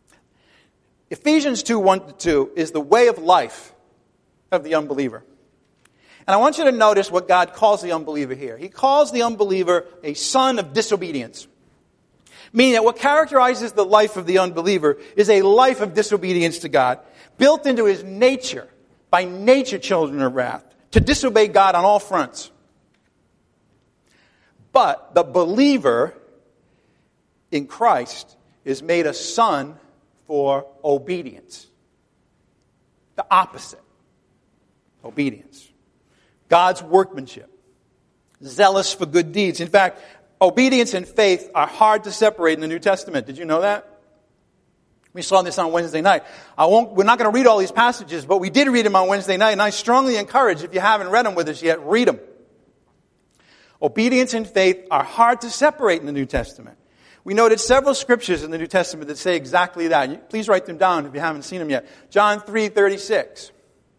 Ephesians two one to two is the way of life of the unbeliever. And I want you to notice what God calls the unbeliever here. He calls the unbeliever a son of disobedience. Meaning that what characterizes the life of the unbeliever is a life of disobedience to God, built into his nature, by nature children of wrath, to disobey God on all fronts. But the believer in Christ is made a son for obedience. The opposite. Obedience. God's workmanship. Zealous for good deeds. In fact, obedience and faith are hard to separate in the New Testament. Did you know that? We saw this on Wednesday night. I won't, we're not going to read all these passages, but we did read them on Wednesday night, and I strongly encourage, if you haven't read them with us yet, read them. Obedience and faith are hard to separate in the New Testament. We noted several scriptures in the New Testament that say exactly that. Please write them down if you haven't seen them yet. John three thirty-six.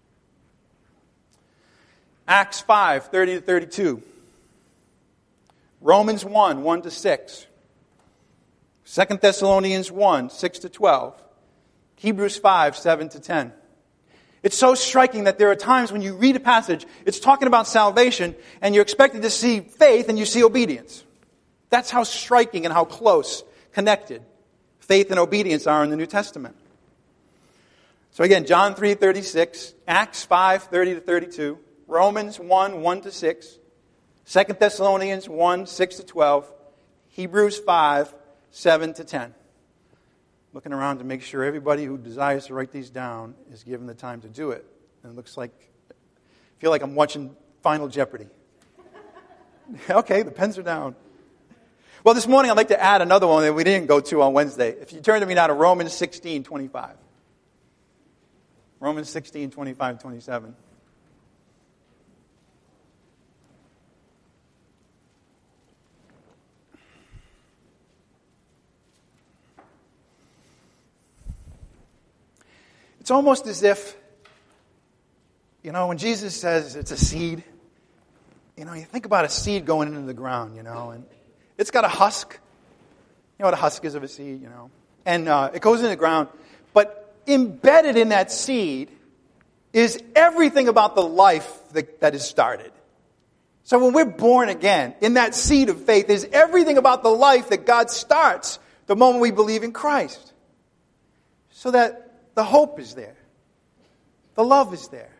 Acts five thirty to thirty-two. Romans one one to six. Second Thessalonians one six to twelve. Hebrews five seven to ten. It's so striking that there are times when you read a passage, it's talking about salvation, and you're expected to see faith, and you see obedience. That's how striking and how close connected faith and obedience are in the New Testament. So again, John three thirty-six, Acts five thirty to thirty-two, Romans one one to six, Second Thessalonians one six to twelve, Hebrews five seven to ten. Looking around to make sure everybody who desires to write these down is given the time to do it. And it looks like, I feel like I'm watching Final Jeopardy. Okay, the pens are down. Well, this morning I'd like to add another one that we didn't go to on Wednesday. If you turn to me now to Romans sixteen twenty-five. Romans sixteen twenty-five twenty-seven. It's almost as if, you know, when Jesus says it's a seed, you know, you think about a seed going into the ground, you know, and it's got a husk. You know what a husk is of a seed, you know. And uh, it goes in the ground. But embedded in that seed is everything about the life that, that is started. So when we're born again, in that seed of faith is everything about the life that God starts the moment we believe in Christ. So that the hope is there. The love is there.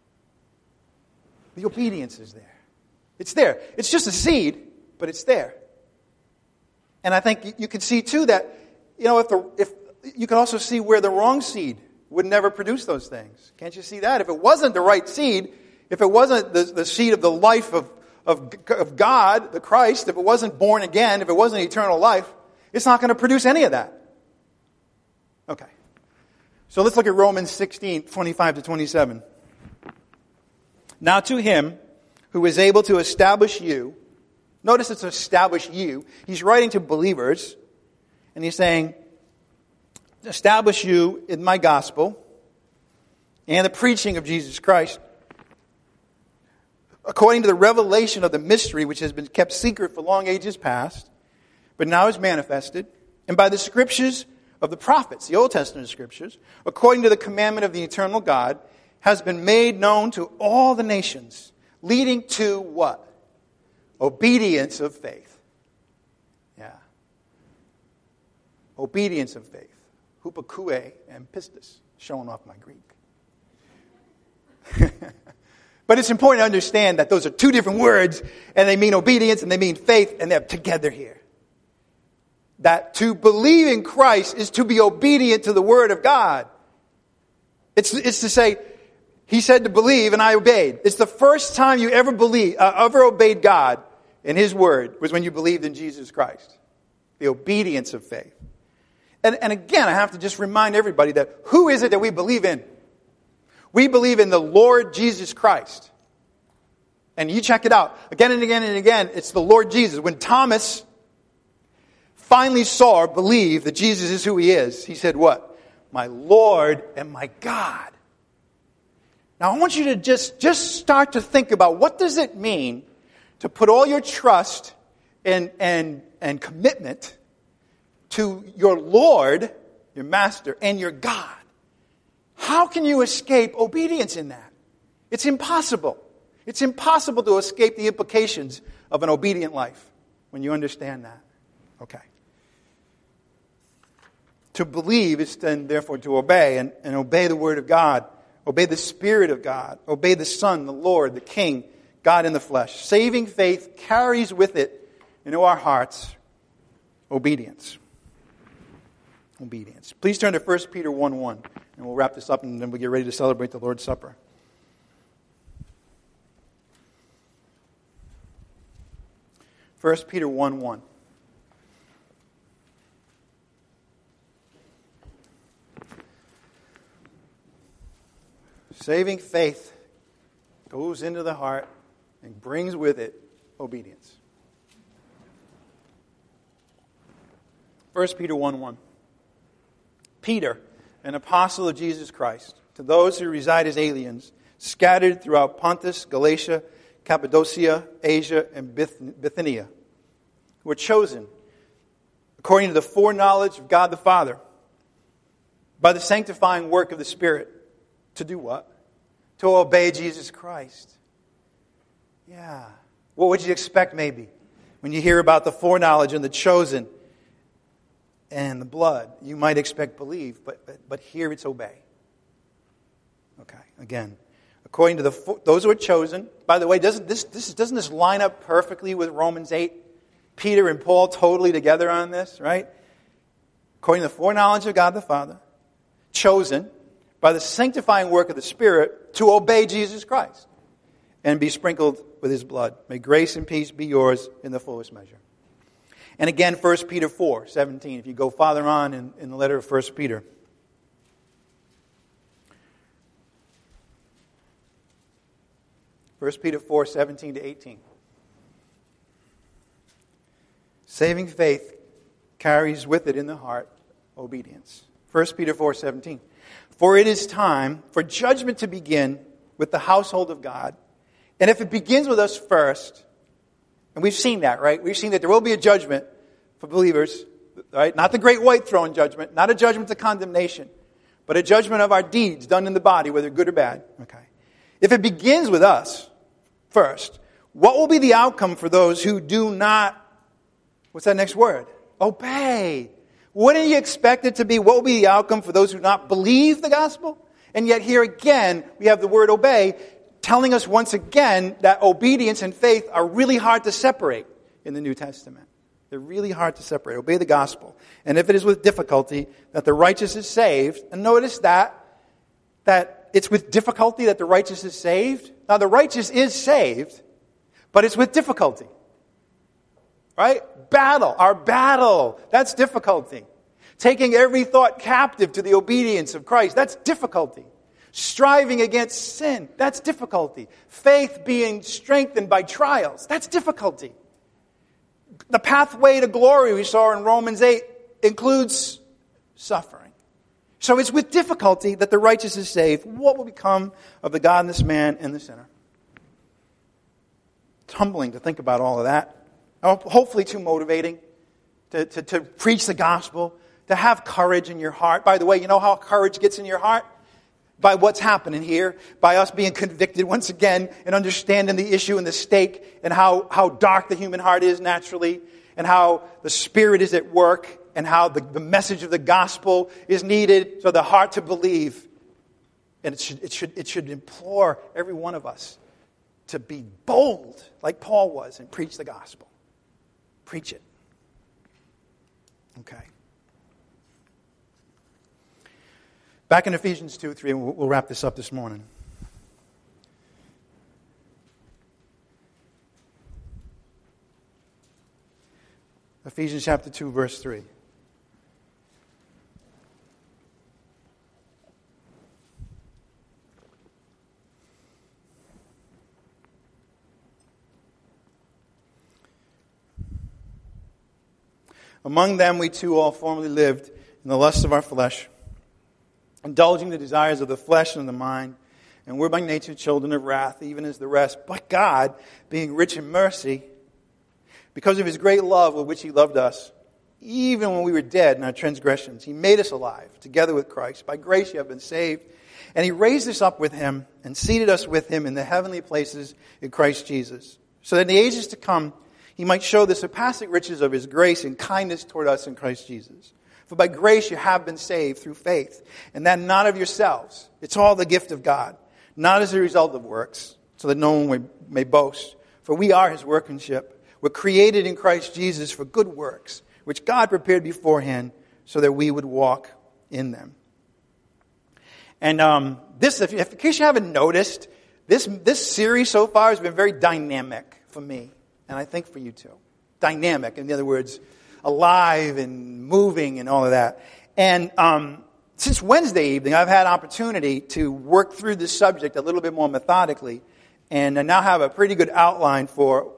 The obedience is there. It's there. It's just a seed, but it's there. And I think you can see too that, you know, if the if you can also see where the wrong seed would never produce those things. Can't you see that? If it wasn't the right seed, if it wasn't the, the seed of the life of, of, of God, the Christ, if it wasn't born again, if it wasn't eternal life, it's not going to produce any of that. Okay. So let's look at Romans sixteen, twenty-five to twenty-seven. Now to him who is able to establish you, notice it's establish you. He's writing to believers, and he's saying, establish you in my gospel and the preaching of Jesus Christ, according to the revelation of the mystery which has been kept secret for long ages past, but now is manifested, and by the scriptures of the prophets, the Old Testament scriptures, according to the commandment of the eternal God, has been made known to all the nations, leading to what? Obedience of faith. Yeah. Obedience of faith. Hupakue and pistis, showing off my Greek. But it's important to understand that those are two different words, and they mean obedience and they mean faith, and they're together here. That to believe in Christ is to be obedient to the Word of God. It's, it's to say, He said to believe, and I obeyed. It's the first time you ever believe, uh, ever obeyed God and His Word was when you believed in Jesus Christ. The obedience of faith. And, and again, I have to just remind everybody that who is it that we believe in? We believe in the Lord Jesus Christ. And you check it out. Again and again and again, it's the Lord Jesus. When Thomas finally saw or believed that Jesus is who He is, he said what? My Lord and my God. Now I want you to just, just start to think about what does it mean to put all your trust and, and, and commitment to your Lord, your Master, and your God. How can you escape obedience in that? It's impossible. It's impossible to escape the implications of an obedient life when you understand that. Okay. To believe is then therefore to obey, and, and obey the Word of God. Obey the Spirit of God. Obey the Son, the Lord, the King, God in the flesh. Saving faith carries with it into our hearts obedience. Obedience. Please turn to First Peter one one, and we'll wrap this up, and then we'll get ready to celebrate the Lord's Supper. First Peter one one. Saving faith goes into the heart and brings with it obedience. First Peter one one. Peter, an apostle of Jesus Christ, to those who reside as aliens, scattered throughout Pontus, Galatia, Cappadocia, Asia, and Bithynia, who were chosen according to the foreknowledge of God the Father, by the sanctifying work of the Spirit, to do what? To obey Jesus Christ. Yeah. What would you expect maybe when you hear about the foreknowledge and the chosen and the blood? You might expect believe, but, but, but here it's obey. Okay, again. According to the those who are chosen. By the way, doesn't this, this doesn't this line up perfectly with Romans eight? Peter and Paul totally together on this, right? According to the foreknowledge of God the Father, chosen by the sanctifying work of the Spirit to obey Jesus Christ and be sprinkled with His blood. May grace and peace be yours in the fullest measure. And again, First Peter four seventeen, if you go farther on in, in the letter of First Peter. First Peter four seventeen to eighteen. Saving faith carries with it in the heart obedience. First Peter four seventeen. For it is time for judgment to begin with the household of God. And if it begins with us first, and we've seen that, right? We've seen that there will be a judgment for believers, right? Not the great white throne judgment, not a judgment of condemnation, but a judgment of our deeds done in the body, whether good or bad. Okay. If it begins with us first, what will be the outcome for those who do not, what's that next word? Obey. Wouldn't you expect it to be, what will be the outcome for those who do not believe the gospel? And yet here again, we have the word obey, telling us once again that obedience and faith are really hard to separate in the New Testament. They're really hard to separate. Obey the gospel. And if it is with difficulty that the righteous is saved, and notice that, that it's with difficulty that the righteous is saved. Now the righteous is saved, but it's with difficulty. Right? Battle. Our battle. That's difficulty. Taking every thought captive to the obedience of Christ. That's difficulty. Striving against sin. That's difficulty. Faith being strengthened by trials. That's difficulty. The pathway to glory we saw in Romans eight includes suffering. So it's with difficulty that the righteous is saved. What will become of the godless man and the sinner? It's humbling to think about all of that. Hopefully too motivating to, to, to preach the gospel, to have courage in your heart. By the way, you know how courage gets in your heart? By what's happening here, by us being convicted once again and understanding the issue and the stake and how, how dark the human heart is naturally and how the Spirit is at work and how the, the message of the gospel is needed for the heart to believe. And it should, it should, it should implore every one of us to be bold like Paul was and preach the gospel. Preach it. Okay. Back in Ephesians two, three, and we'll wrap this up this morning. Ephesians chapter two, verse three. Among them we too all formerly lived in the lusts of our flesh, indulging the desires of the flesh and the mind, and were by nature children of wrath, even as the rest. But God, being rich in mercy, because of His great love with which He loved us, even when we were dead in our transgressions, He made us alive together with Christ. By grace you have been saved. And He raised us up with Him and seated us with Him in the heavenly places in Christ Jesus, so that in the ages to come He might show the surpassing riches of His grace and kindness toward us in Christ Jesus. For by grace you have been saved through faith, and that not of yourselves. It's all the gift of God, not as a result of works, so that no one may boast. For we are His workmanship. We're created in Christ Jesus for good works, which God prepared beforehand so that we would walk in them. And um, this, if, if, in case you haven't noticed, this, this series so far has been very dynamic for me, and I think for you too. Dynamic, in other words, alive and moving and all of that. And um, since Wednesday evening, I've had opportunity to work through this subject a little bit more methodically, and I now have a pretty good outline for,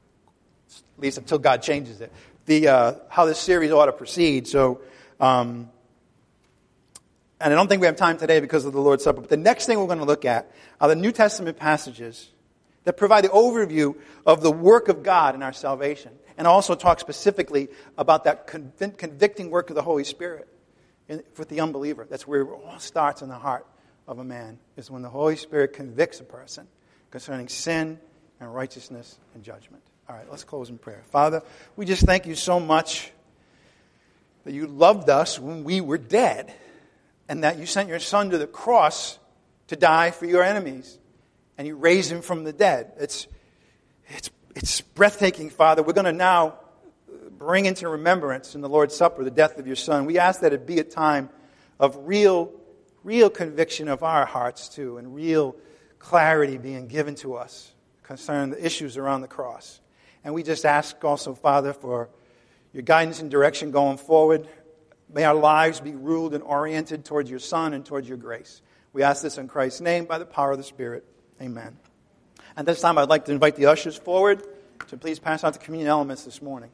at least until God changes it, the uh, how this series ought to proceed. So, um, and I don't think we have time today because of the Lord's Supper, but the next thing we're going to look at are the New Testament passages that provide the overview of the work of God in our salvation. And also talk specifically about that convic- convicting work of the Holy Spirit in, with the unbeliever. That's where it all starts in the heart of a man, is when the Holy Spirit convicts a person concerning sin and righteousness and judgment. All right, let's close in prayer. Father, we just thank you so much that you loved us when we were dead, and that you sent your Son to the cross to die for your enemies, and you raised him from the dead. It's it's It's breathtaking, Father. We're going to now bring into remembrance in the Lord's Supper the death of your Son. We ask that it be a time of real, real conviction of our hearts too, and real clarity being given to us concerning the issues around the cross. And we just ask also, Father, for your guidance and direction going forward. May our lives be ruled and oriented towards your Son and towards your grace. We ask this in Christ's name by the power of the Spirit. Amen. At this time, I'd like to invite the ushers forward to please pass out the communion elements this morning.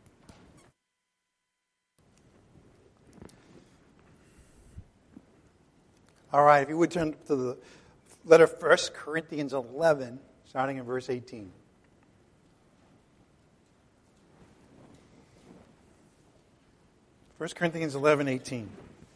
All right, if you would turn to the letter First Corinthians eleven, starting in verse eighteen. First Corinthians eleven, eighteen.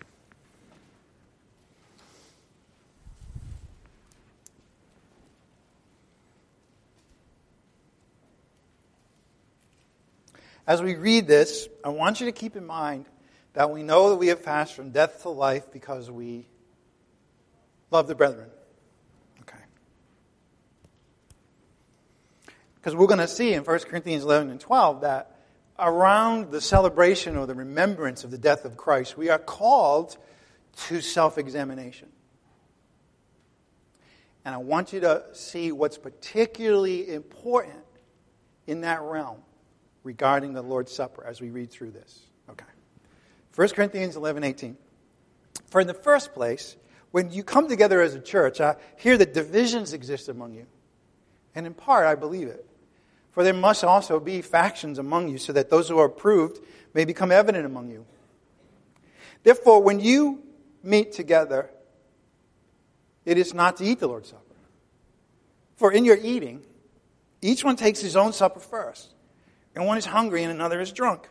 As we read this, I want you to keep in mind that we know that we have passed from death to life because we love the brethren. Okay. Because we're going to see in First Corinthians eleven and twelve that around the celebration or the remembrance of the death of Christ, we are called to self-examination. And I want you to see what's particularly important in that realm regarding the Lord's Supper as we read through this. Okay. First Corinthians eleven eighteen. For in the first place, when you come together as a church, I hear that divisions exist among you. And in part, I believe it. For there must also be factions among you, so that those who are approved may become evident among you. Therefore, when you meet together, it is not to eat the Lord's Supper. For in your eating, each one takes his own supper first, and one is hungry and another is drunk.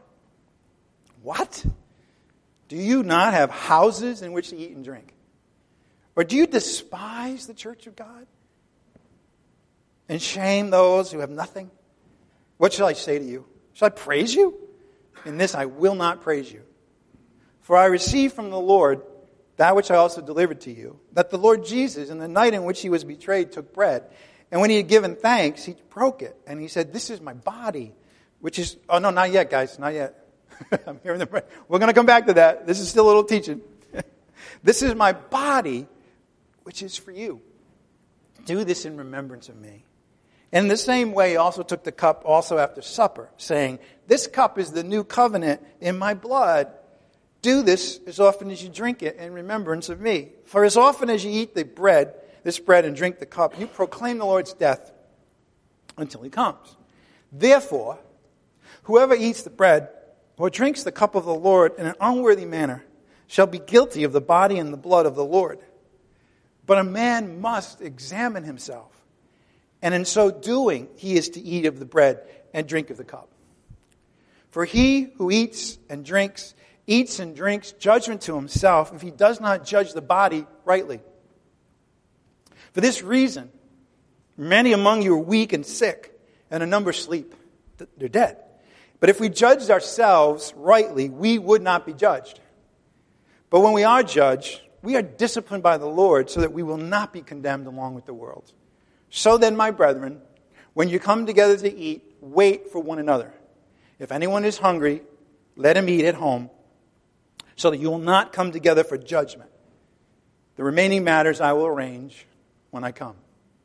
What? Do you not have houses in which to eat and drink? Or do you despise the church of God and shame those who have nothing? What shall I say to you? Shall I praise you? In this I will not praise you. For I received from the Lord that which I also delivered to you, that the Lord Jesus, in the night in which he was betrayed, took bread. And when he had given thanks, he broke it. And he said, this is my body, which is... Oh, no, not yet, guys. Not yet. I'm hearing the bread. We're going to come back to that. This is still a little teaching. This is my body, which is for you. Do this in remembrance of me. And in the same way, he also took the cup also after supper, saying, this cup is the new covenant in my blood. Do this as often as you drink it in remembrance of me. For as often as you eat the bread, this bread, and drink the cup, you proclaim the Lord's death until he comes. Therefore, whoever eats the bread or drinks the cup of the Lord in an unworthy manner shall be guilty of the body and the blood of the Lord. But a man must examine himself, and in so doing, he is to eat of the bread and drink of the cup. For he who eats and drinks, eats and drinks judgment to himself if he does not judge the body rightly. For this reason, many among you are weak and sick, and a number sleep. They're dead. But if we judged ourselves rightly, we would not be judged. But when we are judged, we are disciplined by the Lord so that we will not be condemned along with the world. So then, my brethren, when you come together to eat, wait for one another. If anyone is hungry, let him eat at home, so that you will not come together for judgment. The remaining matters I will arrange when I come.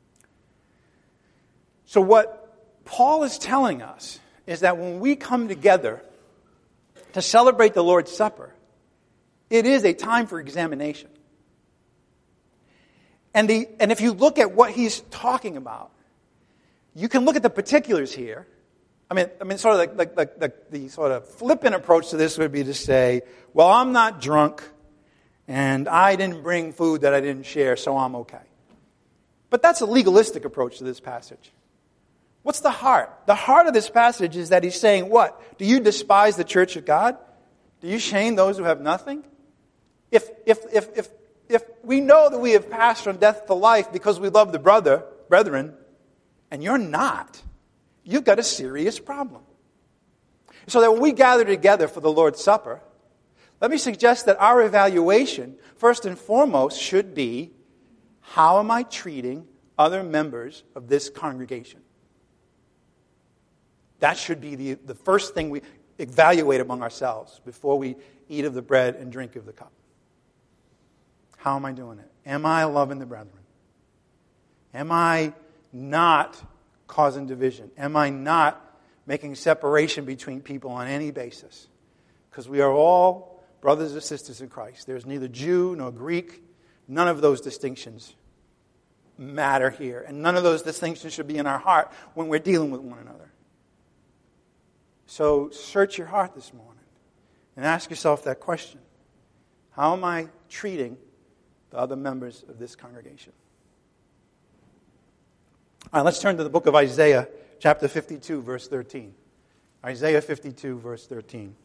So what Paul is telling us is that when we come together to celebrate the Lord's Supper, it is a time for examination. And the and if you look at what he's talking about, you can look at the particulars here. I mean, I mean, sort of like, like, like, like the sort of flippant approach to this would be to say, well, I'm not drunk, and I didn't bring food that I didn't share, so I'm okay. But that's a legalistic approach to this passage. What's the heart? The heart of this passage is that he's saying what? Do you despise the church of God? Do you shame those who have nothing? If if if if if we know that we have passed from death to life because we love the brother, brethren, and you're not, you've got a serious problem. So that when we gather together for the Lord's Supper, let me suggest that our evaluation, first and foremost, should be, how am I treating other members of this congregation? That should be the, the first thing we evaluate among ourselves before we eat of the bread and drink of the cup. How am I doing it? Am I loving the brethren? Am I not causing division? Am I not making separation between people on any basis? Because we are all brothers and sisters in Christ. There's neither Jew nor Greek. None of those distinctions matter here. And none of those distinctions should be in our heart when we're dealing with one another. So search your heart this morning and ask yourself that question. How am I treating the other members of this congregation? All right, let's turn to the book of Isaiah, chapter fifty-two, verse thirteen. Isaiah fifty-two, verse thirteen.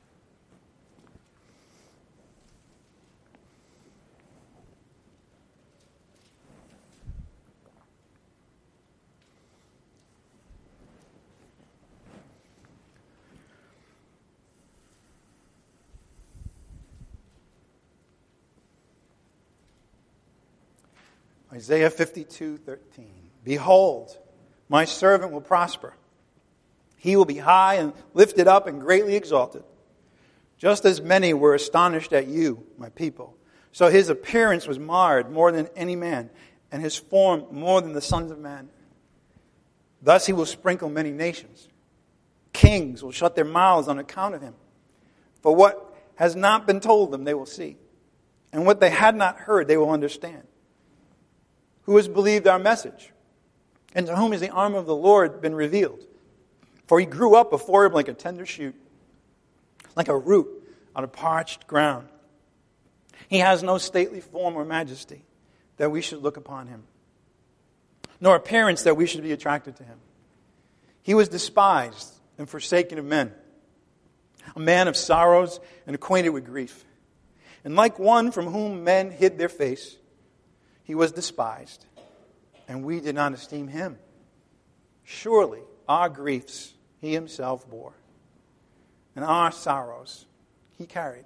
Isaiah fifty-two, thirteen. Behold, my servant will prosper. He will be high and lifted up and greatly exalted. Just as many were astonished at you, my people, so his appearance was marred more than any man, and his form more than the sons of men. Thus he will sprinkle many nations. Kings will shut their mouths on account of him. For what has not been told them, they will see. And what they had not heard, they will understand. Who has believed our message? And to whom has the arm of the Lord been revealed? For he grew up before him like a tender shoot, like a root on a parched ground. He has no stately form or majesty that we should look upon him, nor appearance that we should be attracted to him. He was despised and forsaken of men, a man of sorrows and acquainted with grief. And like one from whom men hid their face, he was despised, and we did not esteem him. Surely our griefs he himself bore, and our sorrows he carried.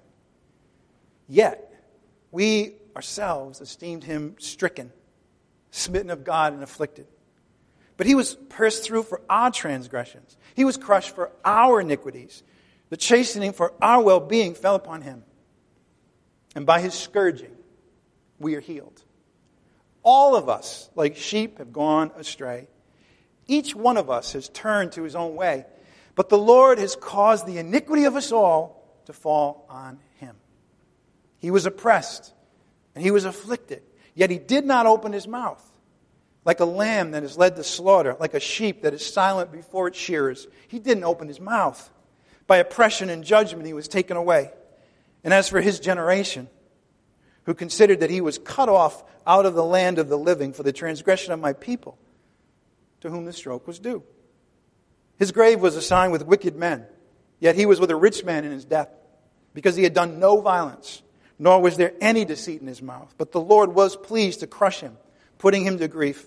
Yet we ourselves esteemed him stricken, smitten of God, and afflicted. But he was pierced through for our transgressions. He was crushed for our iniquities. The chastening for our well-being fell upon him. And by his scourging, we are healed. All of us, like sheep, have gone astray. Each one of us has turned to his own way. But the Lord has caused the iniquity of us all to fall on him. He was oppressed and he was afflicted, yet he did not open his mouth. Like a lamb that is led to slaughter, like a sheep that is silent before its shearers, he didn't open his mouth. By oppression and judgment he was taken away. And as for his generation, who considered that he was cut off out of the land of the living for the transgression of my people, to whom the stroke was due. His grave was assigned with wicked men, yet he was with a rich man in his death, because he had done no violence, nor was there any deceit in his mouth. But the Lord was pleased to crush him, putting him to grief,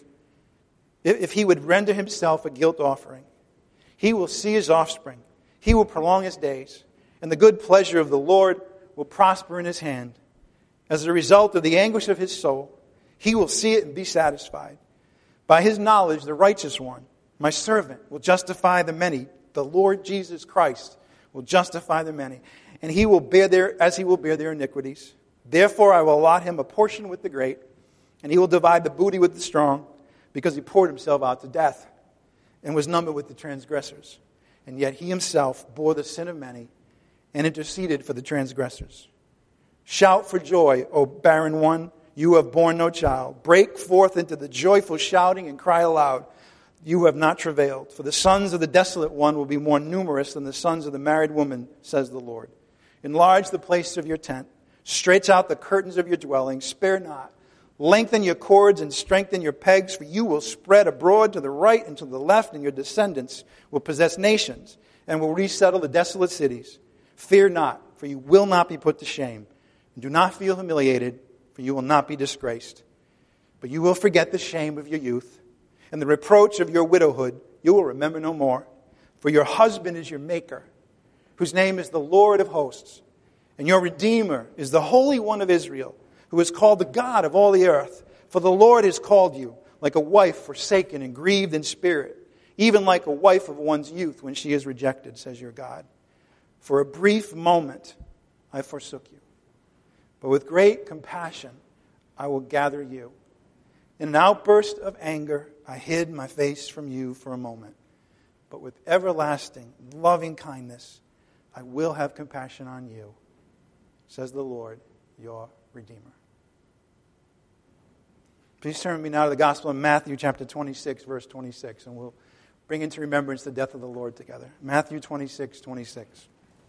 if he would render himself a guilt offering. He will see his offspring. He will prolong his days, and the good pleasure of the Lord will prosper in his hand. As a result of the anguish of his soul, he will see it and be satisfied. By his knowledge, the righteous one, my servant, will justify the many. The Lord Jesus Christ will justify the many, and he will bear their, as he will bear their iniquities. Therefore, I will allot him a portion with the great, and he will divide the booty with the strong, because he poured himself out to death and was numbered with the transgressors. And yet he himself bore the sin of many and interceded for the transgressors. Shout for joy, O barren one, you who have borne no child. Break forth into the joyful shouting and cry aloud, you who have not travailed. For the sons of the desolate one will be more numerous than the sons of the married woman, says the Lord. Enlarge the place of your tent. Stretch out the curtains of your dwelling. Spare not. Lengthen your cords and strengthen your pegs, for you will spread abroad to the right and to the left, and your descendants will possess nations and will resettle the desolate cities. Fear not, for you will not be put to shame. And do not feel humiliated, for you will not be disgraced. But you will forget the shame of your youth, and the reproach of your widowhood you will remember no more. For your husband is your maker, whose name is the Lord of hosts. And your Redeemer is the Holy One of Israel, who is called the God of all the earth. For the Lord has called you like a wife forsaken and grieved in spirit, even like a wife of one's youth when she is rejected, says your God. For a brief moment I forsook you, but with great compassion I will gather you. In an outburst of anger I hid my face from you for a moment, but with everlasting loving kindness I will have compassion on you, says the Lord, your Redeemer. Please turn with me now to the Gospel of Matthew chapter twenty-six, verse twenty-six, and we'll bring into remembrance the death of the Lord together. Matthew twenty-six, twenty-six.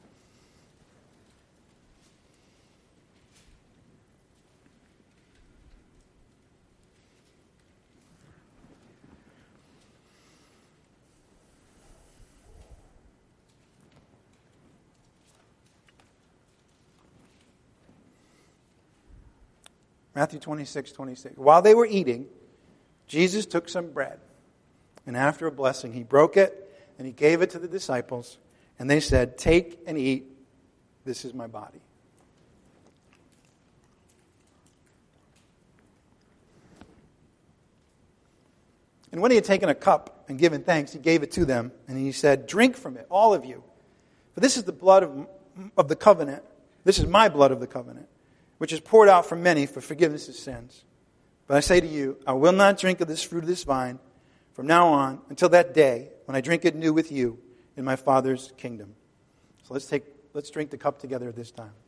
Matthew twenty-six, twenty-six. While they were eating, Jesus took some bread, and after a blessing, he broke it, and he gave it to the disciples, and they said, "Take and eat, this is my body." And when he had taken a cup and given thanks, he gave it to them, and he said, "Drink from it, all of you, for this is the blood of, of the covenant. This is my blood of the covenant, which is poured out for many for forgiveness of sins. But I say to you, I will not drink of this fruit of this vine from now on until that day when I drink it new with you in my Father's kingdom." So let's take let's drink the cup together at this time.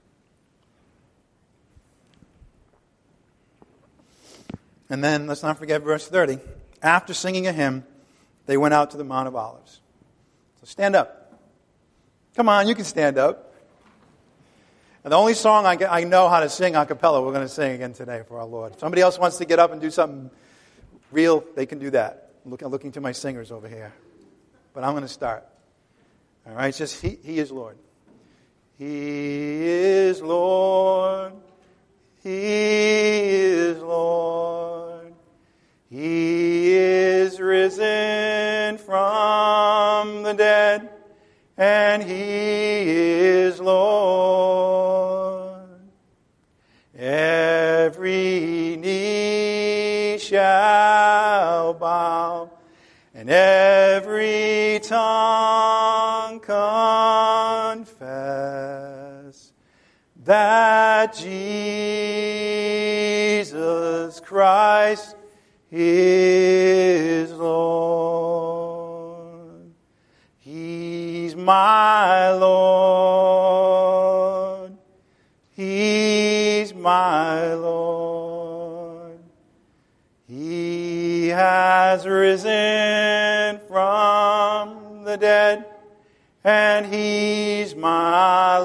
And then, let's not forget verse thirty. After singing a hymn, they went out to the Mount of Olives. So stand up. Come on, you can stand up. And the only song I, I know how to sing a cappella, we're going to sing again today for our Lord. If somebody else wants to get up and do something real, they can do that. I'm looking, I'm looking to my singers over here. But I'm going to start. All right, it's just He, he is Lord. He is Lord. He is Lord. He is risen from the dead, and He is Lord. Every knee shall bow, and every tongue confess that Jesus Christ is Lord. He's my Lord. He's my Lord. He has risen from the dead, and He's my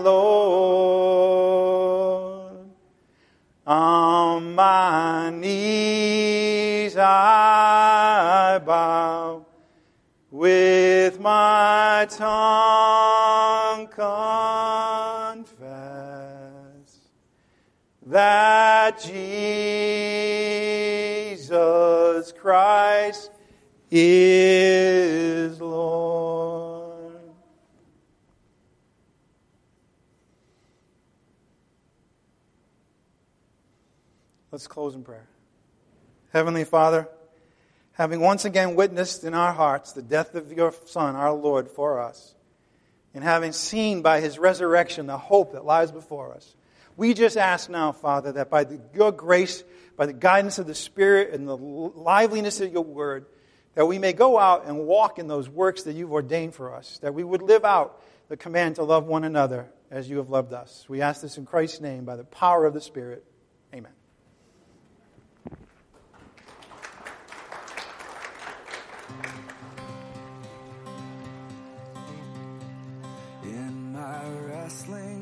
Lord. On my knees I bow, with my tongue confess that Jesus Christ is Lord. Let's close in prayer. Heavenly Father, having once again witnessed in our hearts the death of your Son, our Lord, for us, and having seen by His resurrection the hope that lies before us, we just ask now, Father, that by the, your grace, by the guidance of the Spirit and the liveliness of your word, that we may go out and walk in those works that you've ordained for us, that we would live out the command to love one another as you have loved us. We ask this in Christ's name by the power of the Spirit. Amen. In my wrestling